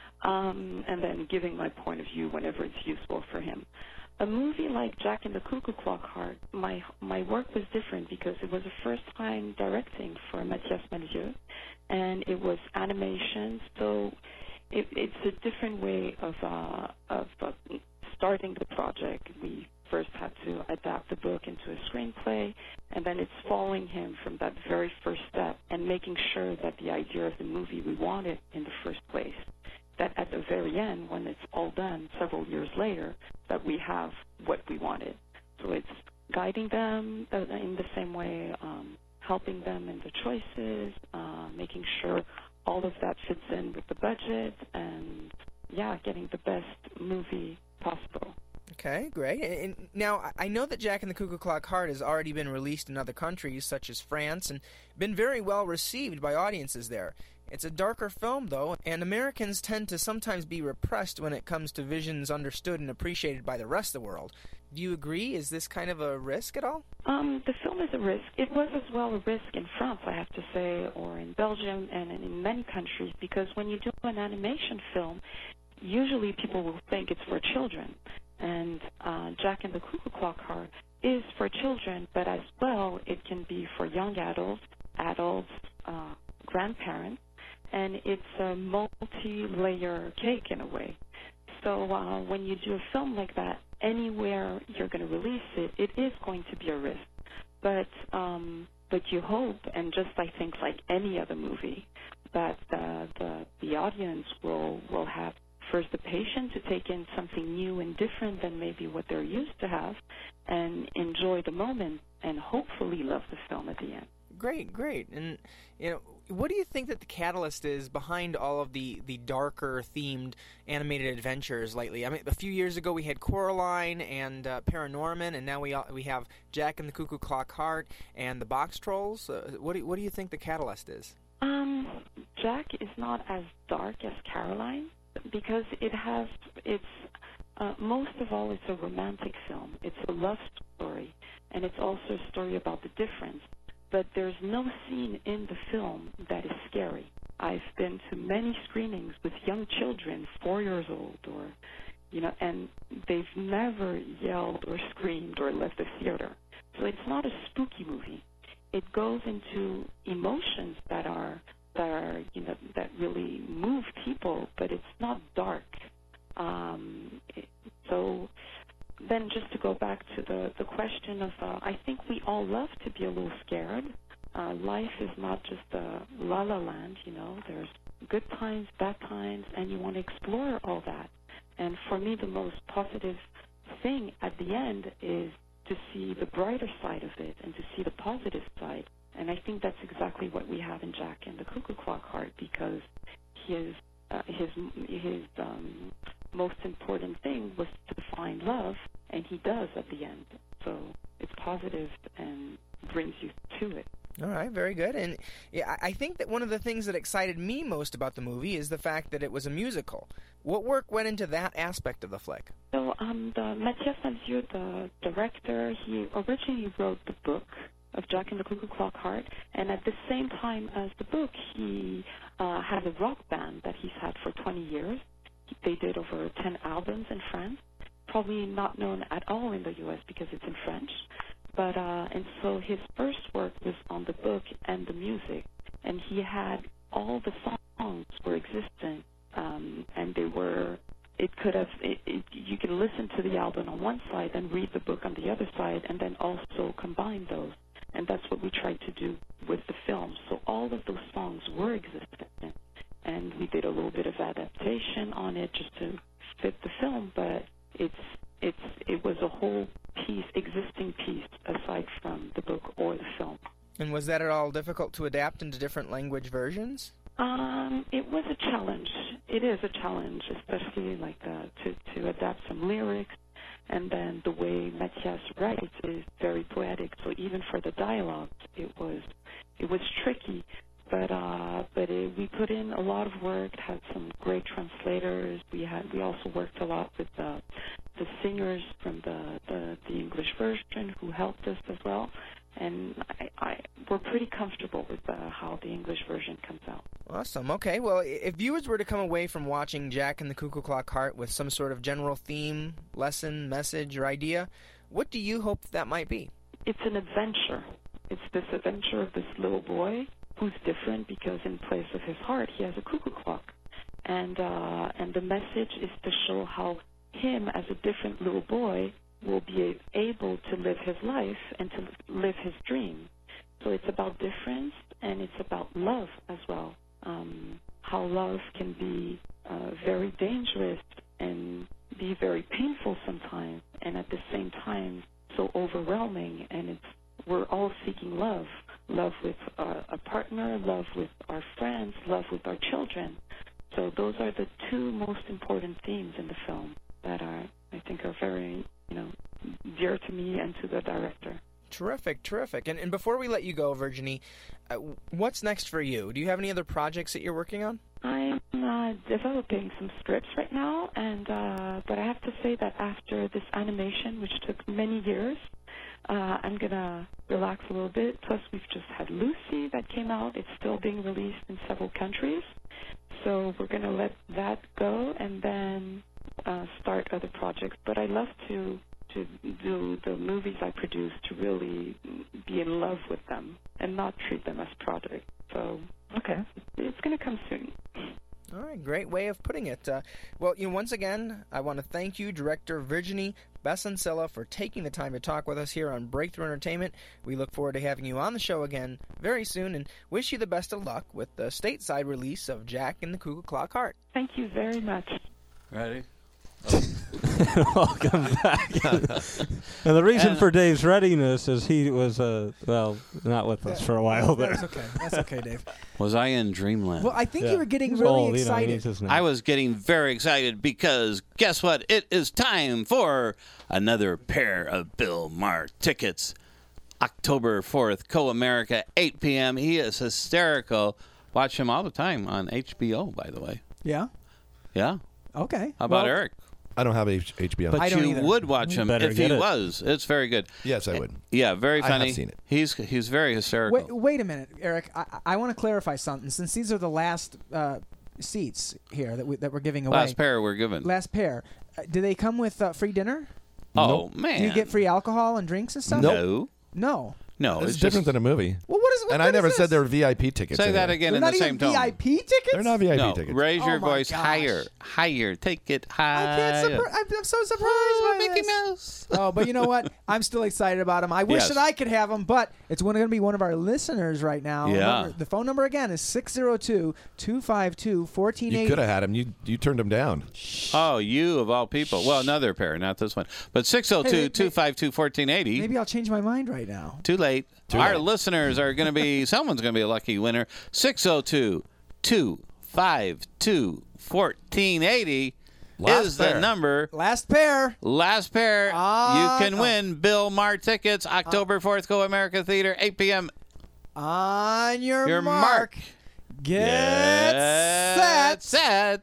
Um, and then giving my point of view whenever it's useful for him. A movie like Jack and the Cuckoo Clock Heart, my my work was different because it was the first time directing for Mathias Malzieu, and it was animation, so it, it's a different way of uh, of uh, starting the project. We first had to adapt the book into a screenplay, and then it's following him from that very first step and making sure that the idea of the movie we wanted in the first place, that at the very end, when it's all done several years later, that we have what we wanted. So it's guiding them uh, in the same way, um, helping them in the choices, uh, making sure all of that fits in with the budget, and, yeah, getting the best movie possible. Okay, great. And, and now, I know that Jack and the Cuckoo Clock Heart has already been released in other countries, such as France, and been very well received by audiences there. It's a darker film, though, and Americans tend to sometimes be repressed when it comes to visions understood and appreciated by the rest of the world. Do you agree? Is this kind of a risk at all? Um, the film is a risk. It was as well a risk in France, I have to say, or in Belgium, and in many countries, because when you do an animation film, usually people will think it's for children. And uh, Jack and the Cuckoo Clock Heart is for children, but as well it can be for young adults, adults, uh, grandparents, and it's a multi-layer cake in a way. So uh, when you do a film like that, anywhere you're going to release it, it is going to be a risk. But um, but you hope, and just I think like any other movie, that the the, the audience will will have first the patience to take in something new and different than maybe what they're used to have, and enjoy the moment, and hopefully love the film at the end. Great, great. And, you know, what do you think that the catalyst is behind all of the, the darker themed animated adventures lately? I mean, a few years ago we had Coraline and uh, Paranorman, and now we we have Jack and the Cuckoo Clock Heart and the Box Trolls. Uh, what do you, what do you think the catalyst is? Um, Jack is not as dark as Caroline, because it has, it's, uh, most of all, it's a romantic film. It's a love story, and it's also a story about the difference. But there's no scene in the film that is scary. I've been to many screenings with young children, four years old, or, you know, and they've never yelled or screamed or left the theater. So it's not a spooky movie. It goes into emotions that are, that are, you know, that really move people, but it's not dark. Um, it, so then just to go back to the, the question of, uh, I think we all love to be a little scared. Uh, life is not just a la-la land, you know. There's good times, bad times, and you want to explore all that. And for me, the most positive thing at the end is to see the brighter side of it and to see the positive side. And I think that's exactly what we have in Jack and the Cuckoo Clock Heart, because his uh, his his um, most important thing was to find love, and he does at the end. So it's positive and brings you to it. All right, very good. And yeah, I think that one of the things that excited me most about the movie is the fact that it was a musical. What work went into that aspect of the flick? So um, the Mathias Malzieu, the director, he originally wrote the book of Jack and the Cuckoo Clock Heart, and at the same time as the book, he uh, has a rock band that he's had for twenty years. They did over ten albums in France, probably not known at all in the U S because it's in French. But uh, and so his first work was on the book and the music, and he had all the songs were existent, um, and they were. It could have. It, it, you can listen to the album on one side and read the book on the other side, and then also combine those. And that's what we tried to do with the film. So all of those songs were existent, and we did a little bit of adaptation on it just to fit the film. But it's it's it was a whole piece, existing piece, aside from the book or the film. And was that at all difficult to adapt into different language versions? Um, it was a challenge. It is a challenge, especially like uh, to to adapt some lyrics, and then the way Mathias writes is very poetic. So even for the dialogue, it was it was tricky. But uh, but it, we put in a lot of work. Had some great translators. We had we also worked a lot with the the singers from the, the the English version who helped us as well. And I, I we're pretty comfortable with uh, how the English version comes out. Awesome. Okay. Well, if viewers were to come away from watching Jack and the Cuckoo Clock Heart with some sort of general theme, lesson, message, or idea, what do you hope that might be? It's an adventure. It's this adventure of this little boy who's different because in place of his heart he has a cuckoo clock, and uh, and the message is to show how him as a different little boy will be able to live his life and to live his dream. So it's about difference, and it's about love as well. Um, how love can be uh, very dangerous and be very painful sometimes, and at the same time so overwhelming. And it's we're all seeking love, love with uh, a partner, love with our friends, love with our children. So those are the two most important themes in the film that are, I think, are very, you know, dear to me and to the director. Terrific, terrific. And, and before we let you go, Virginie, uh, what's next for you? Do you have any other projects that you're working on? I'm uh, developing some scripts right now, and uh, but I have to say that after this animation, which took many years, uh, I'm going to relax a little bit. Plus, we've just had Lucy that came out. It's still being released in several countries. So we're going to let that go and then uh, start other projects. But I love to to do the movies I produce to really be in love with them and not treat them as projects. So, okay, it's going to come soon. All right, great way of putting it. Uh, well, you know, once again, I want to thank you, Director Virginie Besancilla, for taking the time to talk with us here on Breakthrough Entertainment. We look forward to having you on the show again very soon, and wish you the best of luck with the stateside release of Jack and the Ku Klux Heart. Thank you very much. Ready? Welcome back. And the reason And- for Dave's readiness is he was, uh, well, not with us for a while there. That's okay. That's okay, Dave. Was I in dreamland? Well, I think Yeah. you were getting He's really old, you know, he excited. needs his nap. I was getting very excited because guess what? It is time for another pair of Bill Maher tickets. October fourth, Co-America, eight p.m. He is hysterical. Watch him all the time on H B O, by the way. Yeah. Yeah. Okay. How about Well, Eric? I don't have H- HBO. But I don't you either. would watch him Better if he get it. was. It's very good. yes, I would. Yeah, very I have funny. seen it. He's he's very hysterical. Wait, wait a minute, Eric. I, I want to clarify something. Since these are the last uh, seats here that we, that we're giving away, Last pair we're given. last pair, uh, do they come with uh, free dinner? oh man. Do you get free alcohol and drinks and stuff? No. No. No. It's, It's, different just, than a movie. Well, what is? What, And what I never is said this? they were V I P tickets. say that anyway. again They're in not the same even tone. V I P tickets. They're not V I P No, tickets. raise your Oh my voice gosh. higher, higher. Take it higher. I can't. Surpri- I'm, I'm so surprised Oh, by Mickey this. Mouse. Oh, but you know what? I'm still excited about them. I wish Yes. that I could have them, but it's going to be one of our listeners right now. Yeah. Remember, the phone number again is six oh two, two five two, one four eight You zero. could have had him. You you turned him down. Oh, you of all people. Well, another pair, not this one. But six oh two, two five two, one four eight zero. Maybe I'll change my mind right now. Too late. Too Our late. listeners are going to be, someone's going to be a lucky winner. six oh two, two five two, one four eight zero Last is pair. the number. Last pair. Last pair. Ah, you can oh. win Bill Maher tickets, October fourth, Co-America Theater, eight p.m. On your, Your mark. mark. Get Get set. set.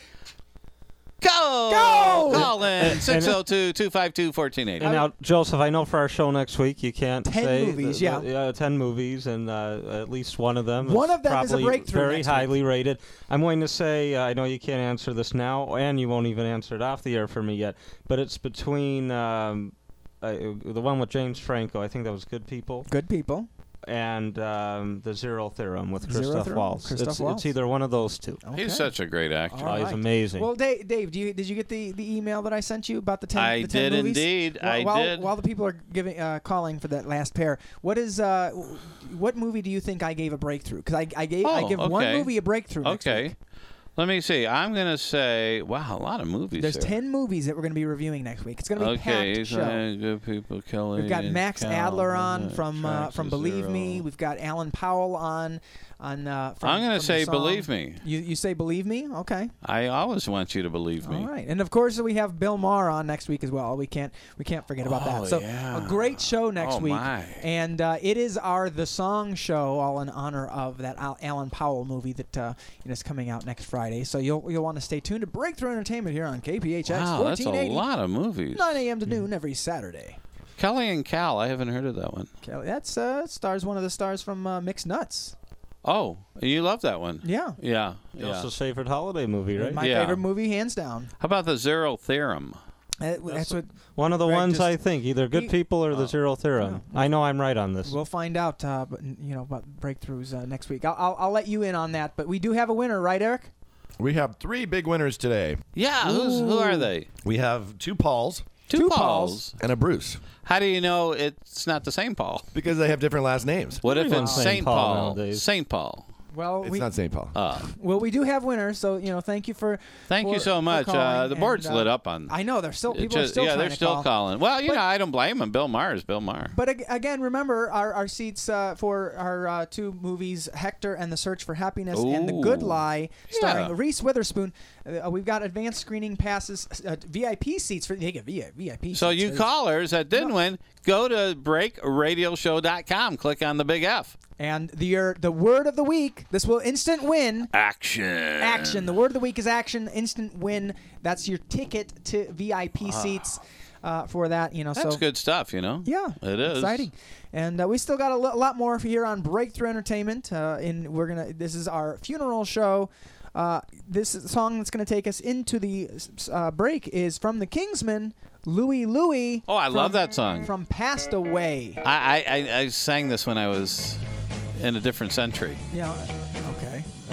Go! Go! Call in six oh two, two five two, one four eight zero. And now, Joseph, I know for our show next week, you can't Ten say movies, the- yeah. the- yeah, ten movies, and uh, at least one of them. One is of them is a probably breakthrough very next highly rated. I'm going to say, uh, I know you can't answer this now, and you won't even answer it off the air for me yet. But it's between um, uh, the one with James Franco. I think that was Good People, Good people. and um, the Zero Theorem with Zero Christoph Theorem? Waltz. Christoph it's, Waltz. it's either one of those two. Okay. He's such a great actor. All Oh, he's right. amazing. Well, Dave, Dave, do you did you get the, the email that I sent you about the ten? I the ten did movies? indeed. While, I while, did. While the people are giving uh, calling for that last pair, what is uh, what movie do you think I gave a breakthrough? Because I I gave I Oh, give one okay. movie a breakthrough. Next Okay. week. Let me see. I'm going to say, wow, a lot of movies There's here. ten movies that we're going to be reviewing next week. It's going to be a Okay, packed so, show. uh, Good People, Kelly. We've got and Max Cal, Adler on uh, from uh, Tracks from of Believe Zero. Me. We've got Alan Powell on on. Uh, from, I'm going from to the say song. Believe Me. You you say Believe Me? Okay. I always want you to believe me. All right, and of course we have Bill Maher on next week as well. We can't we can't forget about Oh, that. So yeah. a great show next Oh, week, my. and uh, it is our The Song Show, all in honor of that Al- Alan Powell movie that uh, you know, is coming out next Friday. So you'll you'll want to stay tuned to Breakthrough Entertainment here on K P H X Wow, that's a fourteen eighty, lot of movies. nine a.m. to noon every Saturday. Kelly and Cal, I haven't heard of that one. Kelly, that's uh, stars one of the stars from uh, Mixed Nuts. Oh, you love that one. Yeah, Yeah, yeah. Joseph's favorite holiday movie, right? my Yeah. favorite movie, hands down. How about the Zero Theorem? Uh, that's what One of the Greg ones just- I think, either Good He- People or the Oh. Zero Theorem. I know I'm right on this. we'll find out. Uh, but you know about breakthroughs uh, next week. I'll, I'll I'll let you in on that. But we do have a winner, right, Eric? We have three big winners today. Yeah, who's, who are they? We have two Pauls Two, Two Pauls. and a Bruce How do you know it's not the same Paul? because they have different last names. What if Everyone's it's Saint Saint Paul Paul? nowadays. Saint Paul. Well, It's we not Saint Paul. Uh, well we do have winners. So you know, thank you for thank you for- so for much. Uh, calling, the board's and, uh, lit up on. I know they're still it people are just- still yeah, trying they're to still call. calling. Well, you But- know, I don't blame them. Bill Maher is Bill Maher. But ag- again, remember our, our seats uh, for our uh, two movies, Hector and the Search for Happiness and The Good Ooh. Lie, starring Yeah. Reese Witherspoon. Uh, we've got advanced screening passes, uh, V I P seats for they get V I P. So seats. you There's- callers that didn't No. win, go to break radio show dot com. Click on the big F. And the your, the word of the week. This will instant win. Action. Action. The word of the week is action. Instant win. That's your ticket to V I P seats uh, for that. You know, That's so good stuff, you know? yeah, It is. exciting. And uh, we still got a lo- lot more here on Breakthrough Entertainment. Uh, in we're gonna. This is our funeral show. Uh, this song that's going to take us into the uh, break is from the Kingsmen, Louie Louie. Oh, I from- love that song. From Passed Away. I, I, I sang this when I was in a different century. Yeah. Okay. But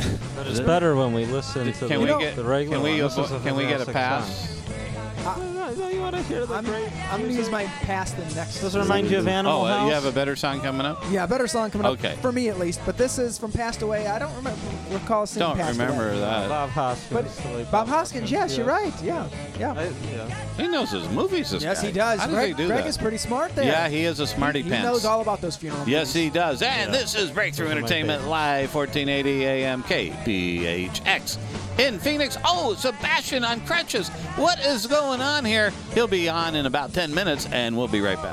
It's better when we listen to Can the, we get the regular can we one. This is can we get a fantastic pass? song. Uh, you want to hear the I'm, great I'm going to use my pass the next. Does it remind you of Animal Oh, uh, House? you have a better song coming up? Yeah, better song coming Okay. up for me at least. But this is from Passed Away. I don't remember recall seeing Don't Passed remember Away. that. Bob Hoskins. But the late Bob Hoskins, yes, you're right. Yeah, yeah. I, yeah. He knows his movies, this Yes, guy. he does. How does Greg, he do Greg that? is pretty smart there. Yeah, he is a smarty He pants. knows all about those funeral Yes, movies. he does. And Yeah. this is Breakthrough Those are my Entertainment favorites. Live, fourteen eighty A M K P H X. In Phoenix. Oh, Sebastian on crutches. What is going on here? He'll be on in about ten minutes, and we'll be right back.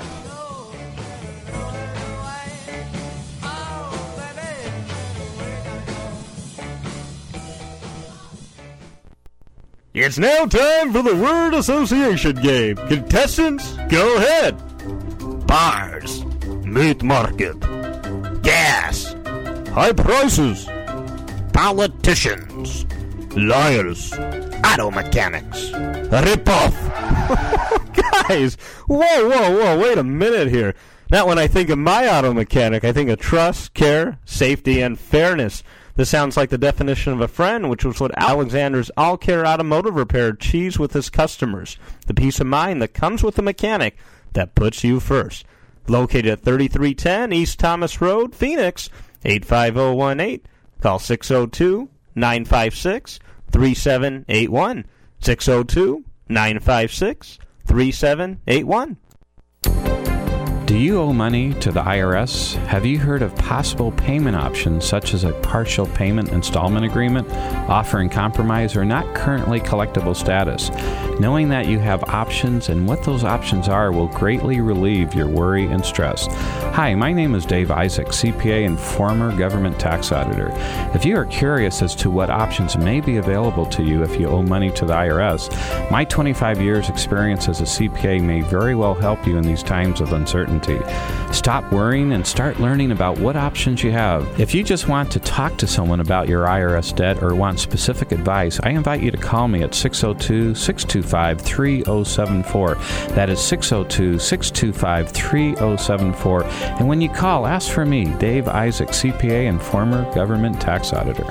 It's now time for the word association game. Contestants, go ahead. Bars, meat market, gas, high prices, politicians, liars, auto mechanics, rip-off. Guys, whoa, whoa, whoa, wait a minute here. Now when I think of my auto mechanic, I think of trust, care, safety, and fairness. This sounds like the definition of a friend, which was what Alexander's All Care Automotive Repair achieves with his customers. The peace of mind that comes with a mechanic that puts you first. Located at thirty-three ten East Thomas Road, Phoenix, eight five zero one eight. Call six zero two, nine five six, three seven eight one. six zero two, nine five six, three seven eight one. Do you owe money to the I R S? Have you heard of possible payment options such as a partial payment installment agreement, offering compromise or not currently collectible status? Knowing that you have options and what those options are will greatly relieve your worry and stress. Hi, my name is Dave Isaac, C P A and former government tax auditor. If you are curious as to what options may be available to you if you owe money to the I R S, my twenty-five years experience as a C P A may very well help you in these times of uncertainty. Stop worrying and start learning about what options you have. If you just want to talk to someone about your I R S debt or want specific advice, I invite you to call me at six zero two, six two five, three zero seven four. That is six zero two, six two five, three zero seven four. And when you call, ask for me, Dave Isaac, C P A and former government tax auditor.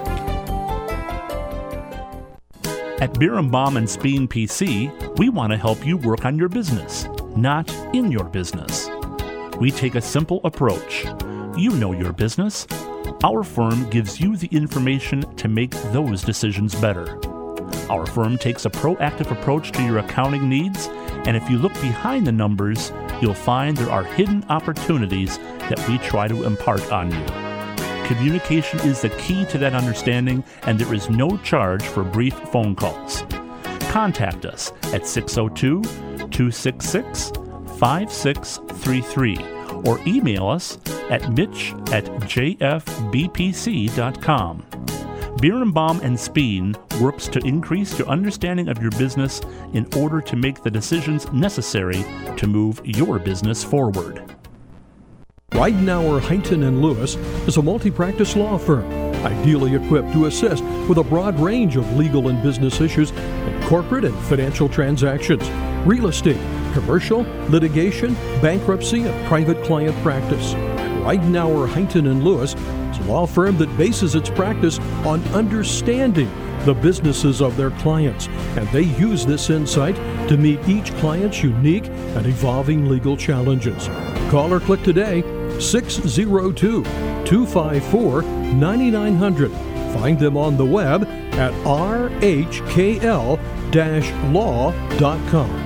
At Birnbaum and Speen P C, we want to help you work on your business, not in your business. We take a simple approach. You know your business. Our firm gives you the information to make those decisions better. Our firm takes a proactive approach to your accounting needs, and if you look behind the numbers, you'll find there are hidden opportunities that we try to impart on you. Communication is the key to that understanding, and there is no charge for brief phone calls. Contact us at six zero two, two six six, five six three three or email us at mitch at j f b p c dot com. Birnbaum and Speen works to increase your understanding of your business in order to make the decisions necessary to move your business forward. Weidenauer, Heinton and Lewis is a multi-practice law firm, ideally equipped to assist with a broad range of legal and business issues in corporate and financial transactions, real estate, commercial, litigation, bankruptcy, and private client practice. Weidenauer, Heinton and Lewis is a law firm that bases its practice on understanding the businesses of their clients, and they use this insight to meet each client's unique and evolving legal challenges. Call or click today, six zero two, two five four, nine nine zero zero. Find them on the web at r h k l dash law dot com.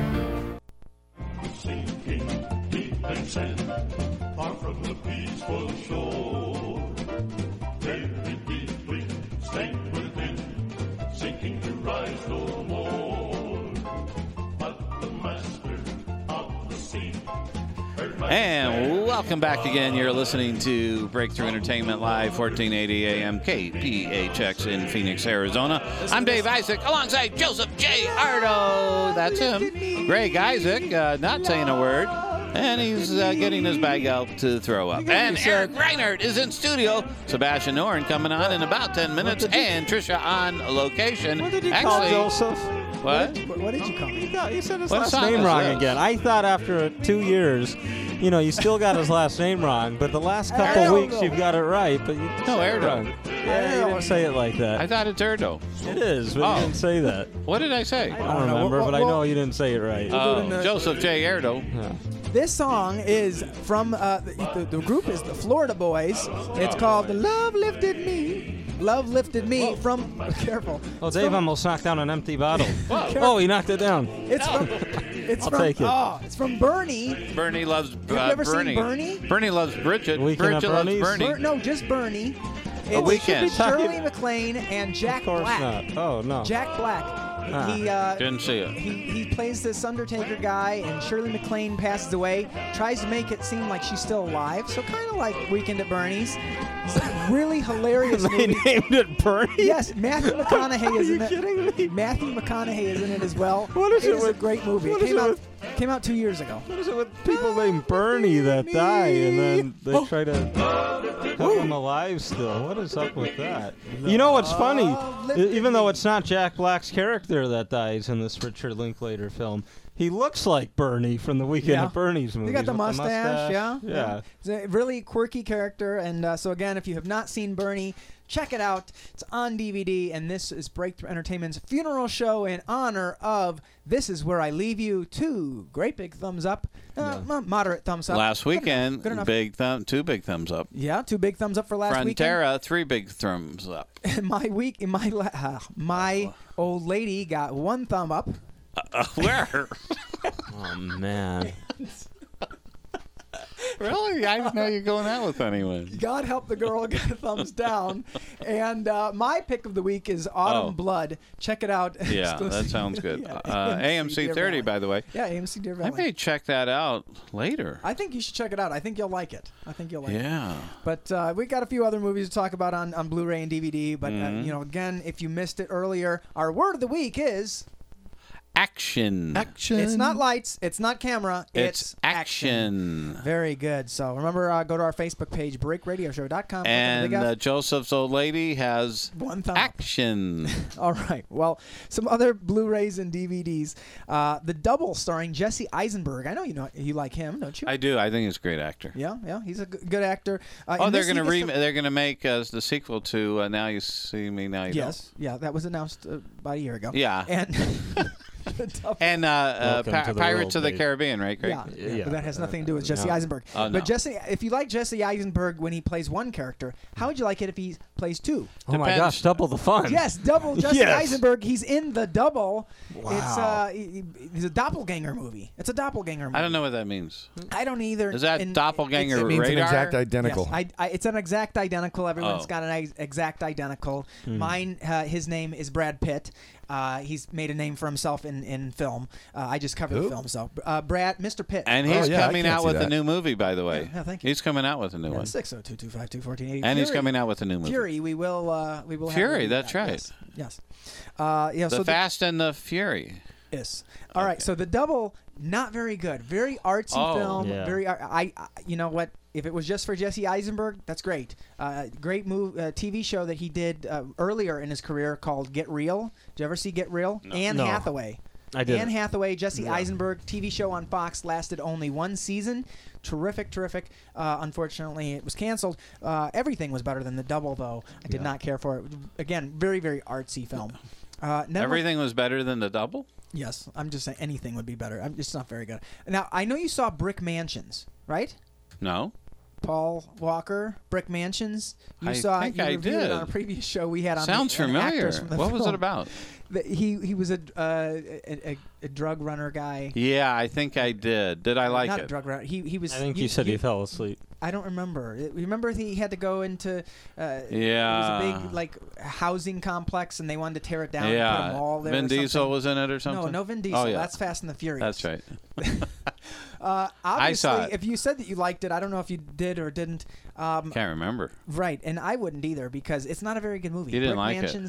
Far from the peaceful shore, very deeply stank within, sinking to rise no more. But the master of the sea. And welcome back again. You're listening to Breakthrough Entertainment Live, fourteen eighty A M K P H X in Phoenix, Arizona. I'm Dave Isaac alongside Joseph J. Ardo. That's him. Greg Isaac, uh, not saying a word. And he's uh, getting his bag out to throw up. And Eric Reinert is in studio. Sebastian Noren coming on in about ten minutes. And Trisha on location. What did you Actually, call Joseph? What? What did you call me? You, got, you said his What last song name is wrong this? again. I thought after two years you know, you still got his last name wrong, but the last couple Erdo. weeks you've got it right. But you No, said it Erdo. wrong. Yeah, you didn't say it like that. I thought it's Erdo. It is, but Oh. you didn't say that. What did I say? I don't don't know. remember, Well, but I well- know you didn't say it right. Oh, in the- Joseph J. Erdo. Yeah. This song is from uh, the, the, the group is the Florida Boys. It's called "Love Lifted Me." Love lifted me from. Careful. Oh, It's Dave from- almost knocked down an empty bottle. Careful. Oh, he knocked it down. It's from. It's I'll from. take it. Oh, it's from Bernie. Bernie loves uh, Have you ever seen Bernie. Bernie? Bernie loves Bridget. Weekend at Bridget loves Bernie's? Bernie. Ber- no, just Bernie. It's Weekend. Shirley MacLaine and Jack Of course Black. not. Oh, no. Jack Black. Ah. He uh, Didn't see it. he he plays this Undertaker guy, and Shirley MacLaine passes away. Tries to make it seem like she's still alive, so kind of like Weekend at Bernie's. It's a really hilarious They movie. named it Bernie? Yes, Matthew McConaughey is Are in you it. kidding me? Matthew McConaughey is in it as well. What is it it is a with- great movie. what It is came it out with- came out two years ago. What is it with people named Bernie that die and then they Oh. try to have them alive still? What is up with that? You know what's funny? Oh, E- Even though it's not Jack Black's character that dies in this Richard Linklater film, he looks like Bernie from the Weekend Yeah. at Bernie's movie. He got the mustache, yeah. Yeah. It's a really quirky character, and uh, so again, if you have not seen Bernie, check it out. It's on D V D, and this is Breakthrough Entertainment's funeral show in honor of This Is Where I Leave You. Two great big thumbs up, uh, mo- moderate thumbs up. Last Good enough, weekend, good enough. big thumb, two big thumbs up. Yeah, two big thumbs up for last weekend. Frontera, three big thumbs up. my week, my la- uh, my old lady got one thumb up. Uh, where? Oh, man. Really? I didn't know you're going out with anyone. God help the girl get a thumbs down. And uh, my pick of the week is Autumn Oh. Blood. Check it out. Yeah, that Exclusive- sounds good. Yeah, uh, A M C Deer thirty, Valley. by the way. Yeah, A M C Deer I Valley. may check that out later. I think you should check it out. I think you'll like it. I think you'll like it. Yeah. But uh, we got a few other movies to talk about on, on Blu-ray and D V D. But, uh, Mhm. you know, again, if you missed it earlier, our word of the week is... Action. Action. It's not lights. It's not camera. It's, It's action. Very good. So remember, uh, go to our Facebook page, break radio show dot com. And uh, Joseph's old lady has One thumb up. action. All right. Well, some other Blu-rays and D V Ds. Uh, the Double, starring Jesse Eisenberg. I know you know you like him, don't you? I do. I think he's a great actor. Yeah, yeah. He's a g- good actor. Uh, Oh, in they're this gonna he re- gets to- they're gonna make uh, the sequel to uh, Now You See Me, Now You Yes, yeah. That was announced uh, about a year ago. Yeah. And the Double. And uh, uh, Welcome Pi- to the Pirates world, of the Dave. Caribbean, right, Craig? Yeah, yeah, Yeah. but that has nothing to do with Jesse No. Eisenberg. Oh, no. But Jesse, if you like Jesse Eisenberg when he plays one character, how would you like it if he plays two? Oh, my Depends. gosh, double the fun. Yes, double Jesse Yes. Eisenberg. He's in the Double. It's Wow. uh, he- he- he's a doppelganger movie. It's a doppelganger movie. I don't know what that means. I don't either. Is that And doppelganger it's- It means radar? an exact identical. Yes, I, I, it's an exact identical. Everyone's Oh. got an ex- exact identical. Hmm. Mine, uh, his name is Brad Pitt. Uh, he's made a name for himself in, in film. Uh, I just covered the Who? film, so uh, Brad, Mister Pitt. And Oh, he's yeah, I coming can't out see with a that. Oh, new movie, by the way. Yeah, thank you. He's coming out with a new one. Six zero two two five two fourteen eighty. And he's coming out with a new movie. Fury. We will. Uh, we will. have Fury, a review that's of that. right. Yes. yes. Uh, yeah. The so Fast and the Fury. the, yes. All right. So the Double, not very good. Very artsy Oh. film. Yeah. Very. ar- I, I. You know what? If it was just for Jesse Eisenberg, that's great. Uh, great move, uh, T V show that he did uh, earlier in his career called Get Real. Did you ever see Get Real? Anne No. Hathaway. I did. Anne Hathaway, Jesse Eisenberg, T V show on Fox, lasted only one season. Terrific, terrific. Uh, unfortunately, it was canceled. Uh, everything was better than the Double, though. I did not care for it. Again, very, very artsy film. Uh, never, Everything was better than the Double? Yes, I'm just saying anything would be better. I'm, it's not very good. Now, I know you saw Brick Mansions, right? No. Paul Walker, Brick Mansions. You I saw think you I reviewed it did. on a previous show we had on. Sounds the, an familiar. actors from the What was film. it about? The, he he was a, uh, a, a a drug runner guy. Yeah, I think I did. Did I like Not it? a drug runner. He he was. I think he, you said he, he fell asleep. I don't remember. It- Remember he had to go into. Uh, Yeah. It was a big like housing complex, and they wanted to tear it down. And put a yeah. mall there Vin or Diesel something. was in it or something? No, no Vin Diesel. Oh, yeah. That's Fast and the Furious. That's right. Uh, obviously, saw it. if you said that you liked it, I don't know if you did or didn't. Um, Can't remember. Right, and I wouldn't either because it's not a very good movie. You didn't Brick like it. Mansions,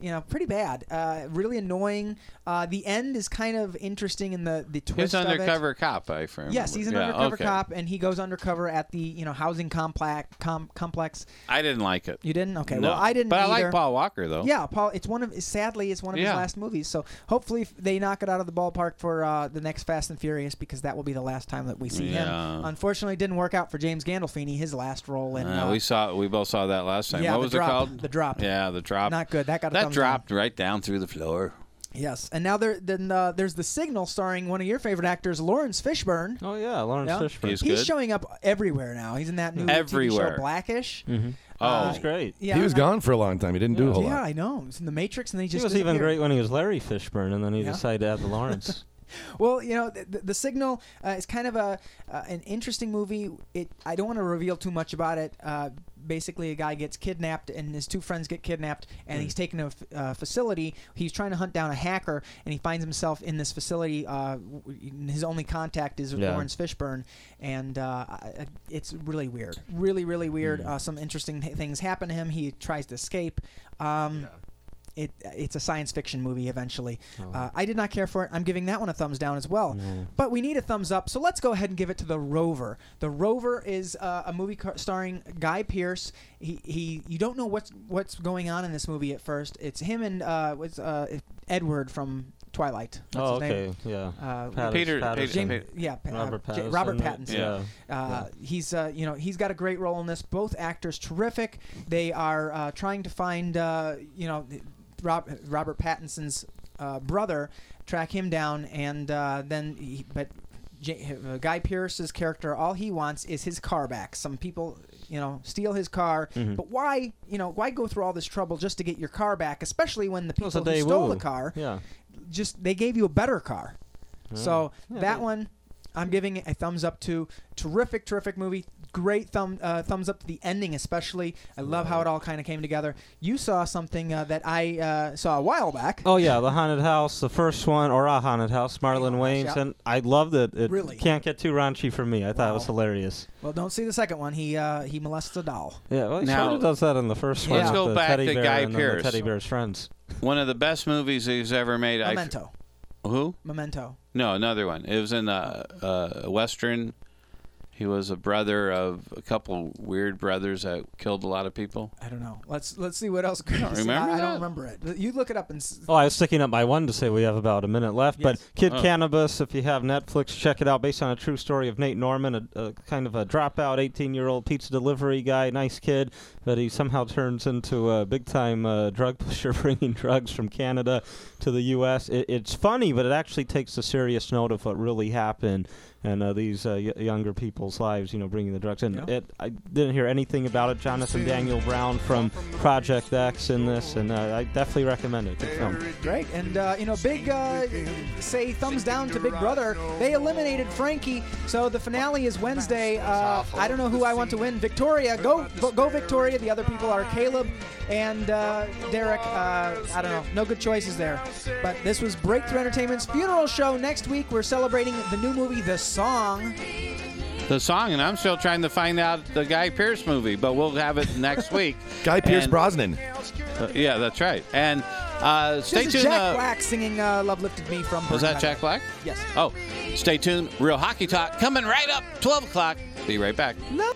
you know, pretty bad. Uh, really annoying. Uh, the end is kind of interesting in the the twist He's of it. undercover cop, I remember. Yes, he's an Yeah, undercover okay. cop, and he goes undercover at the you know housing complex. Com- complex. I didn't like it. You didn't? Okay. No. Well, I didn't. But either. I like Paul Walker though. Yeah, Paul. It's one of sadly it's one of Yeah. his last movies. So hopefully f- they knock it out of the ballpark for uh, the next Fast and Furious because that will be the last time that we see Yeah. him. Unfortunately, it didn't work out for James Gandolfini. His last role in Uh, uh, we saw. We both saw that last time. Yeah, what the was drop, it called? The Drop. Yeah, the drop. Not good. That got a that thumbs dropped right down through the floor. Yes, and now there then uh, there's The Signal starring one of your favorite actors, Lawrence Fishburne. Oh yeah, Lawrence Yeah. Fishburne. He's He's good. showing up everywhere now. He's in that new T V Everywhere. show Blackish. Mm-hmm. Oh, Uh, That's great. Yeah, he was I- gone for a long time. He didn't do a whole Yeah, lot. I know. He was in The Matrix, and then he He just was even disappeared. great when he was Larry Fishburne, and then he Yeah. decided to add the Lawrence. Well, you know, the, the Signal uh, is kind of a uh, an interesting movie. It I don't want to reveal too much about it. Uh, basically, a guy gets kidnapped, and his two friends get kidnapped, and Mm. he's taken to a f- uh, facility. He's trying to hunt down a hacker, and he finds himself in this facility. Uh, w- his only contact is with Yeah. Lawrence Fishburne, and uh, I- it's really weird. Really, really weird. Mm. Uh, some interesting th- things happen to him. He tries to escape. Um, It, it's a science fiction movie eventually. Oh. Uh, I did not care for it. I'm giving that one a thumbs down as well. Mm. But we need a thumbs up, so let's go ahead and give it to The Rover. The Rover is uh, a movie car- starring Guy Pearce. He, he you don't know what's what's going on in this movie at first. It's him and uh, what's uh, Edward from Twilight. What's Oh, his name? okay, yeah. Uh, Pattis- Peter- Patterson. James, yeah, Pa- uh, Robert J- Pattinson. Robert right? Pattinson. Yeah. Uh, he's uh, you know he's got a great role in this. Both actors terrific. They are uh, trying to find uh, you know Rob, Robert Pattinson's uh, brother, track him down, and uh, then he, but J- uh, Guy Pearce's character, all he wants is his car back. Some people you know steal his car, Mhm. but why you know why go through all this trouble just to get your car back? Especially when the It was a people who stole Daewoo. the car Yeah. just they gave you a better car. So Yeah, that they- one, I'm giving it a thumbs up to. Terrific, terrific movie. Great thumb uh, thumbs up to the ending, especially. I love how it all kind of came together. You saw something uh, that I uh, saw a while back. Oh yeah, the haunted house, the first one, or a haunted house, Marlon Wayans, yeah. and I loved it. It Really? can't get too raunchy for me. I thought it was Wow. hilarious. Well, don't see the second one. He uh, he molests a doll. Yeah, well, he Now- sort of does that in the first Yeah. one. Let's with go the back teddy to bear Guy and then Pearce. the teddy bear's friends. One of the best movies he's ever made. I f- Memento. Who? Memento. No, another one. It was in a, a western. He was a brother of a couple weird brothers that killed a lot of people. I don't know. Let's let's see what else. Chris. don't remember I, I that? don't remember it. You look it up and. S- Oh, I was sticking up my one to say we have about a minute left. Yes. But Kid Oh. Cannabis, if you have Netflix, check it out. Based on a true story of Nate Norman, a, a kind of a dropout eighteen-year-old pizza delivery guy, nice kid, but he somehow turns into a big-time uh, drug pusher, bringing drugs from Canada to the U S It, it's funny, but it actually takes a serious note of what really happened. And uh, these uh, y- younger people's lives, you know, bringing the drugs in. Yeah. It, I didn't hear anything about it. Jonathan Daniel Brown from Project X in this, and uh, I definitely recommend it. Good film. Great, and uh, you know, big uh, say thumbs down to Big Brother. They eliminated Frankie, so the finale is Wednesday. Uh, I don't know who I want to win. Victoria, go go, go Victoria. The other people are Caleb and uh, Derek. Uh, I don't know, no good choices there. But this was Breakthrough Entertainment's funeral show. Next week, we're celebrating the new movie, The Song. The song, and I'm still trying to find out the Guy Pearce movie, but we'll have it next week. Guy Pearce And- Brosnan. Uh, yeah, that's right. And uh, stay This is tuned. Jack uh, Black singing uh, "Love Lifted Me" from. Was that Burning Jack Black? Yes. Oh, stay tuned. Real Hockey Talk coming right up, twelve o'clock. Be right back. Love-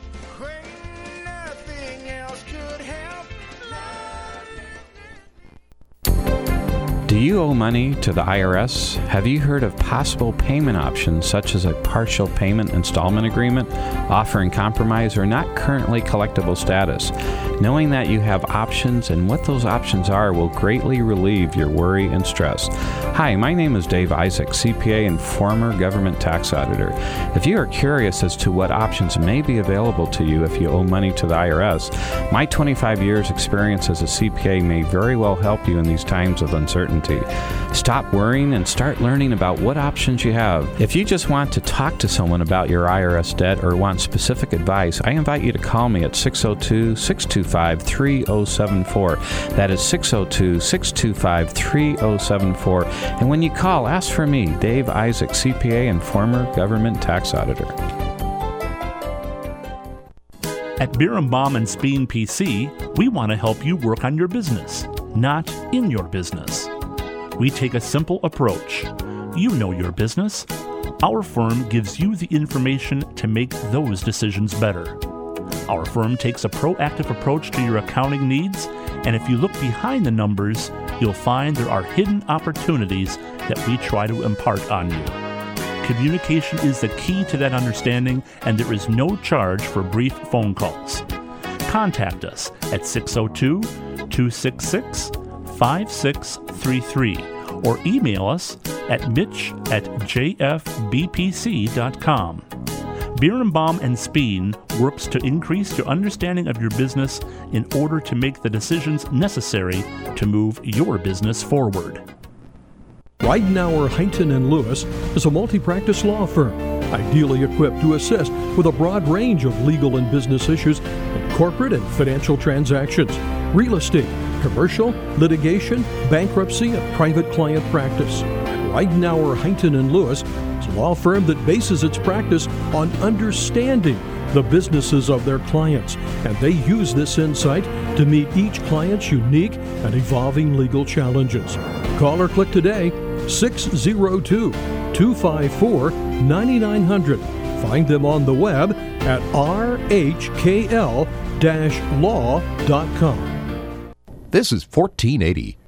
Do you owe money to the I R S? Have you heard of possible payment options such as a partial payment installment agreement, offering compromise or not currently collectible status? Knowing that you have options and what those options are will greatly relieve your worry and stress. Hi, my name is Dave Isaac, C P A and former government tax auditor. If you are curious as to what options may be available to you if you owe money to the I R S, my twenty-five years experience as a C P A may very well help you in these times of uncertainty. Stop worrying and start learning about what options you have. If you just want to talk to someone about your I R S debt or want specific advice, I invite you to call me at six oh two, six two five, three oh seven four. That is six oh two, six two five, three oh seven four. And when you call, ask for me, Dave Isaac, C P A and former government tax auditor. At Birnbaum and Speen P C, we want to help you work on your business, not in your business. We take a simple approach. You know your business. Our firm gives you the information to make those decisions better. Our firm takes a proactive approach to your accounting needs, and if you look behind the numbers, you'll find there are hidden opportunities that we try to impart on you. Communication is the key to that understanding, and there is no charge for brief phone calls. Contact us at six oh two, two six six, five six three three or email us at mitch at j f b p c dot com. Birnbaum and Speen works to increase your understanding of your business in order to make the decisions necessary to move your business forward. Weidenauer, Heighton and Lewis is a multi-practice law firm, ideally equipped to assist with a broad range of legal and business issues in corporate and financial transactions, real estate, commercial, litigation, bankruptcy, and private client practice. Weidenauer, Heighton and Lewis is a law firm that bases its practice on understanding the businesses of their clients, and they use this insight to meet each client's unique and evolving legal challenges. Call or click today, six oh two, two five four, nine nine hundred. Find them on the web at r h k l dash law dot com. This is fourteen eighty.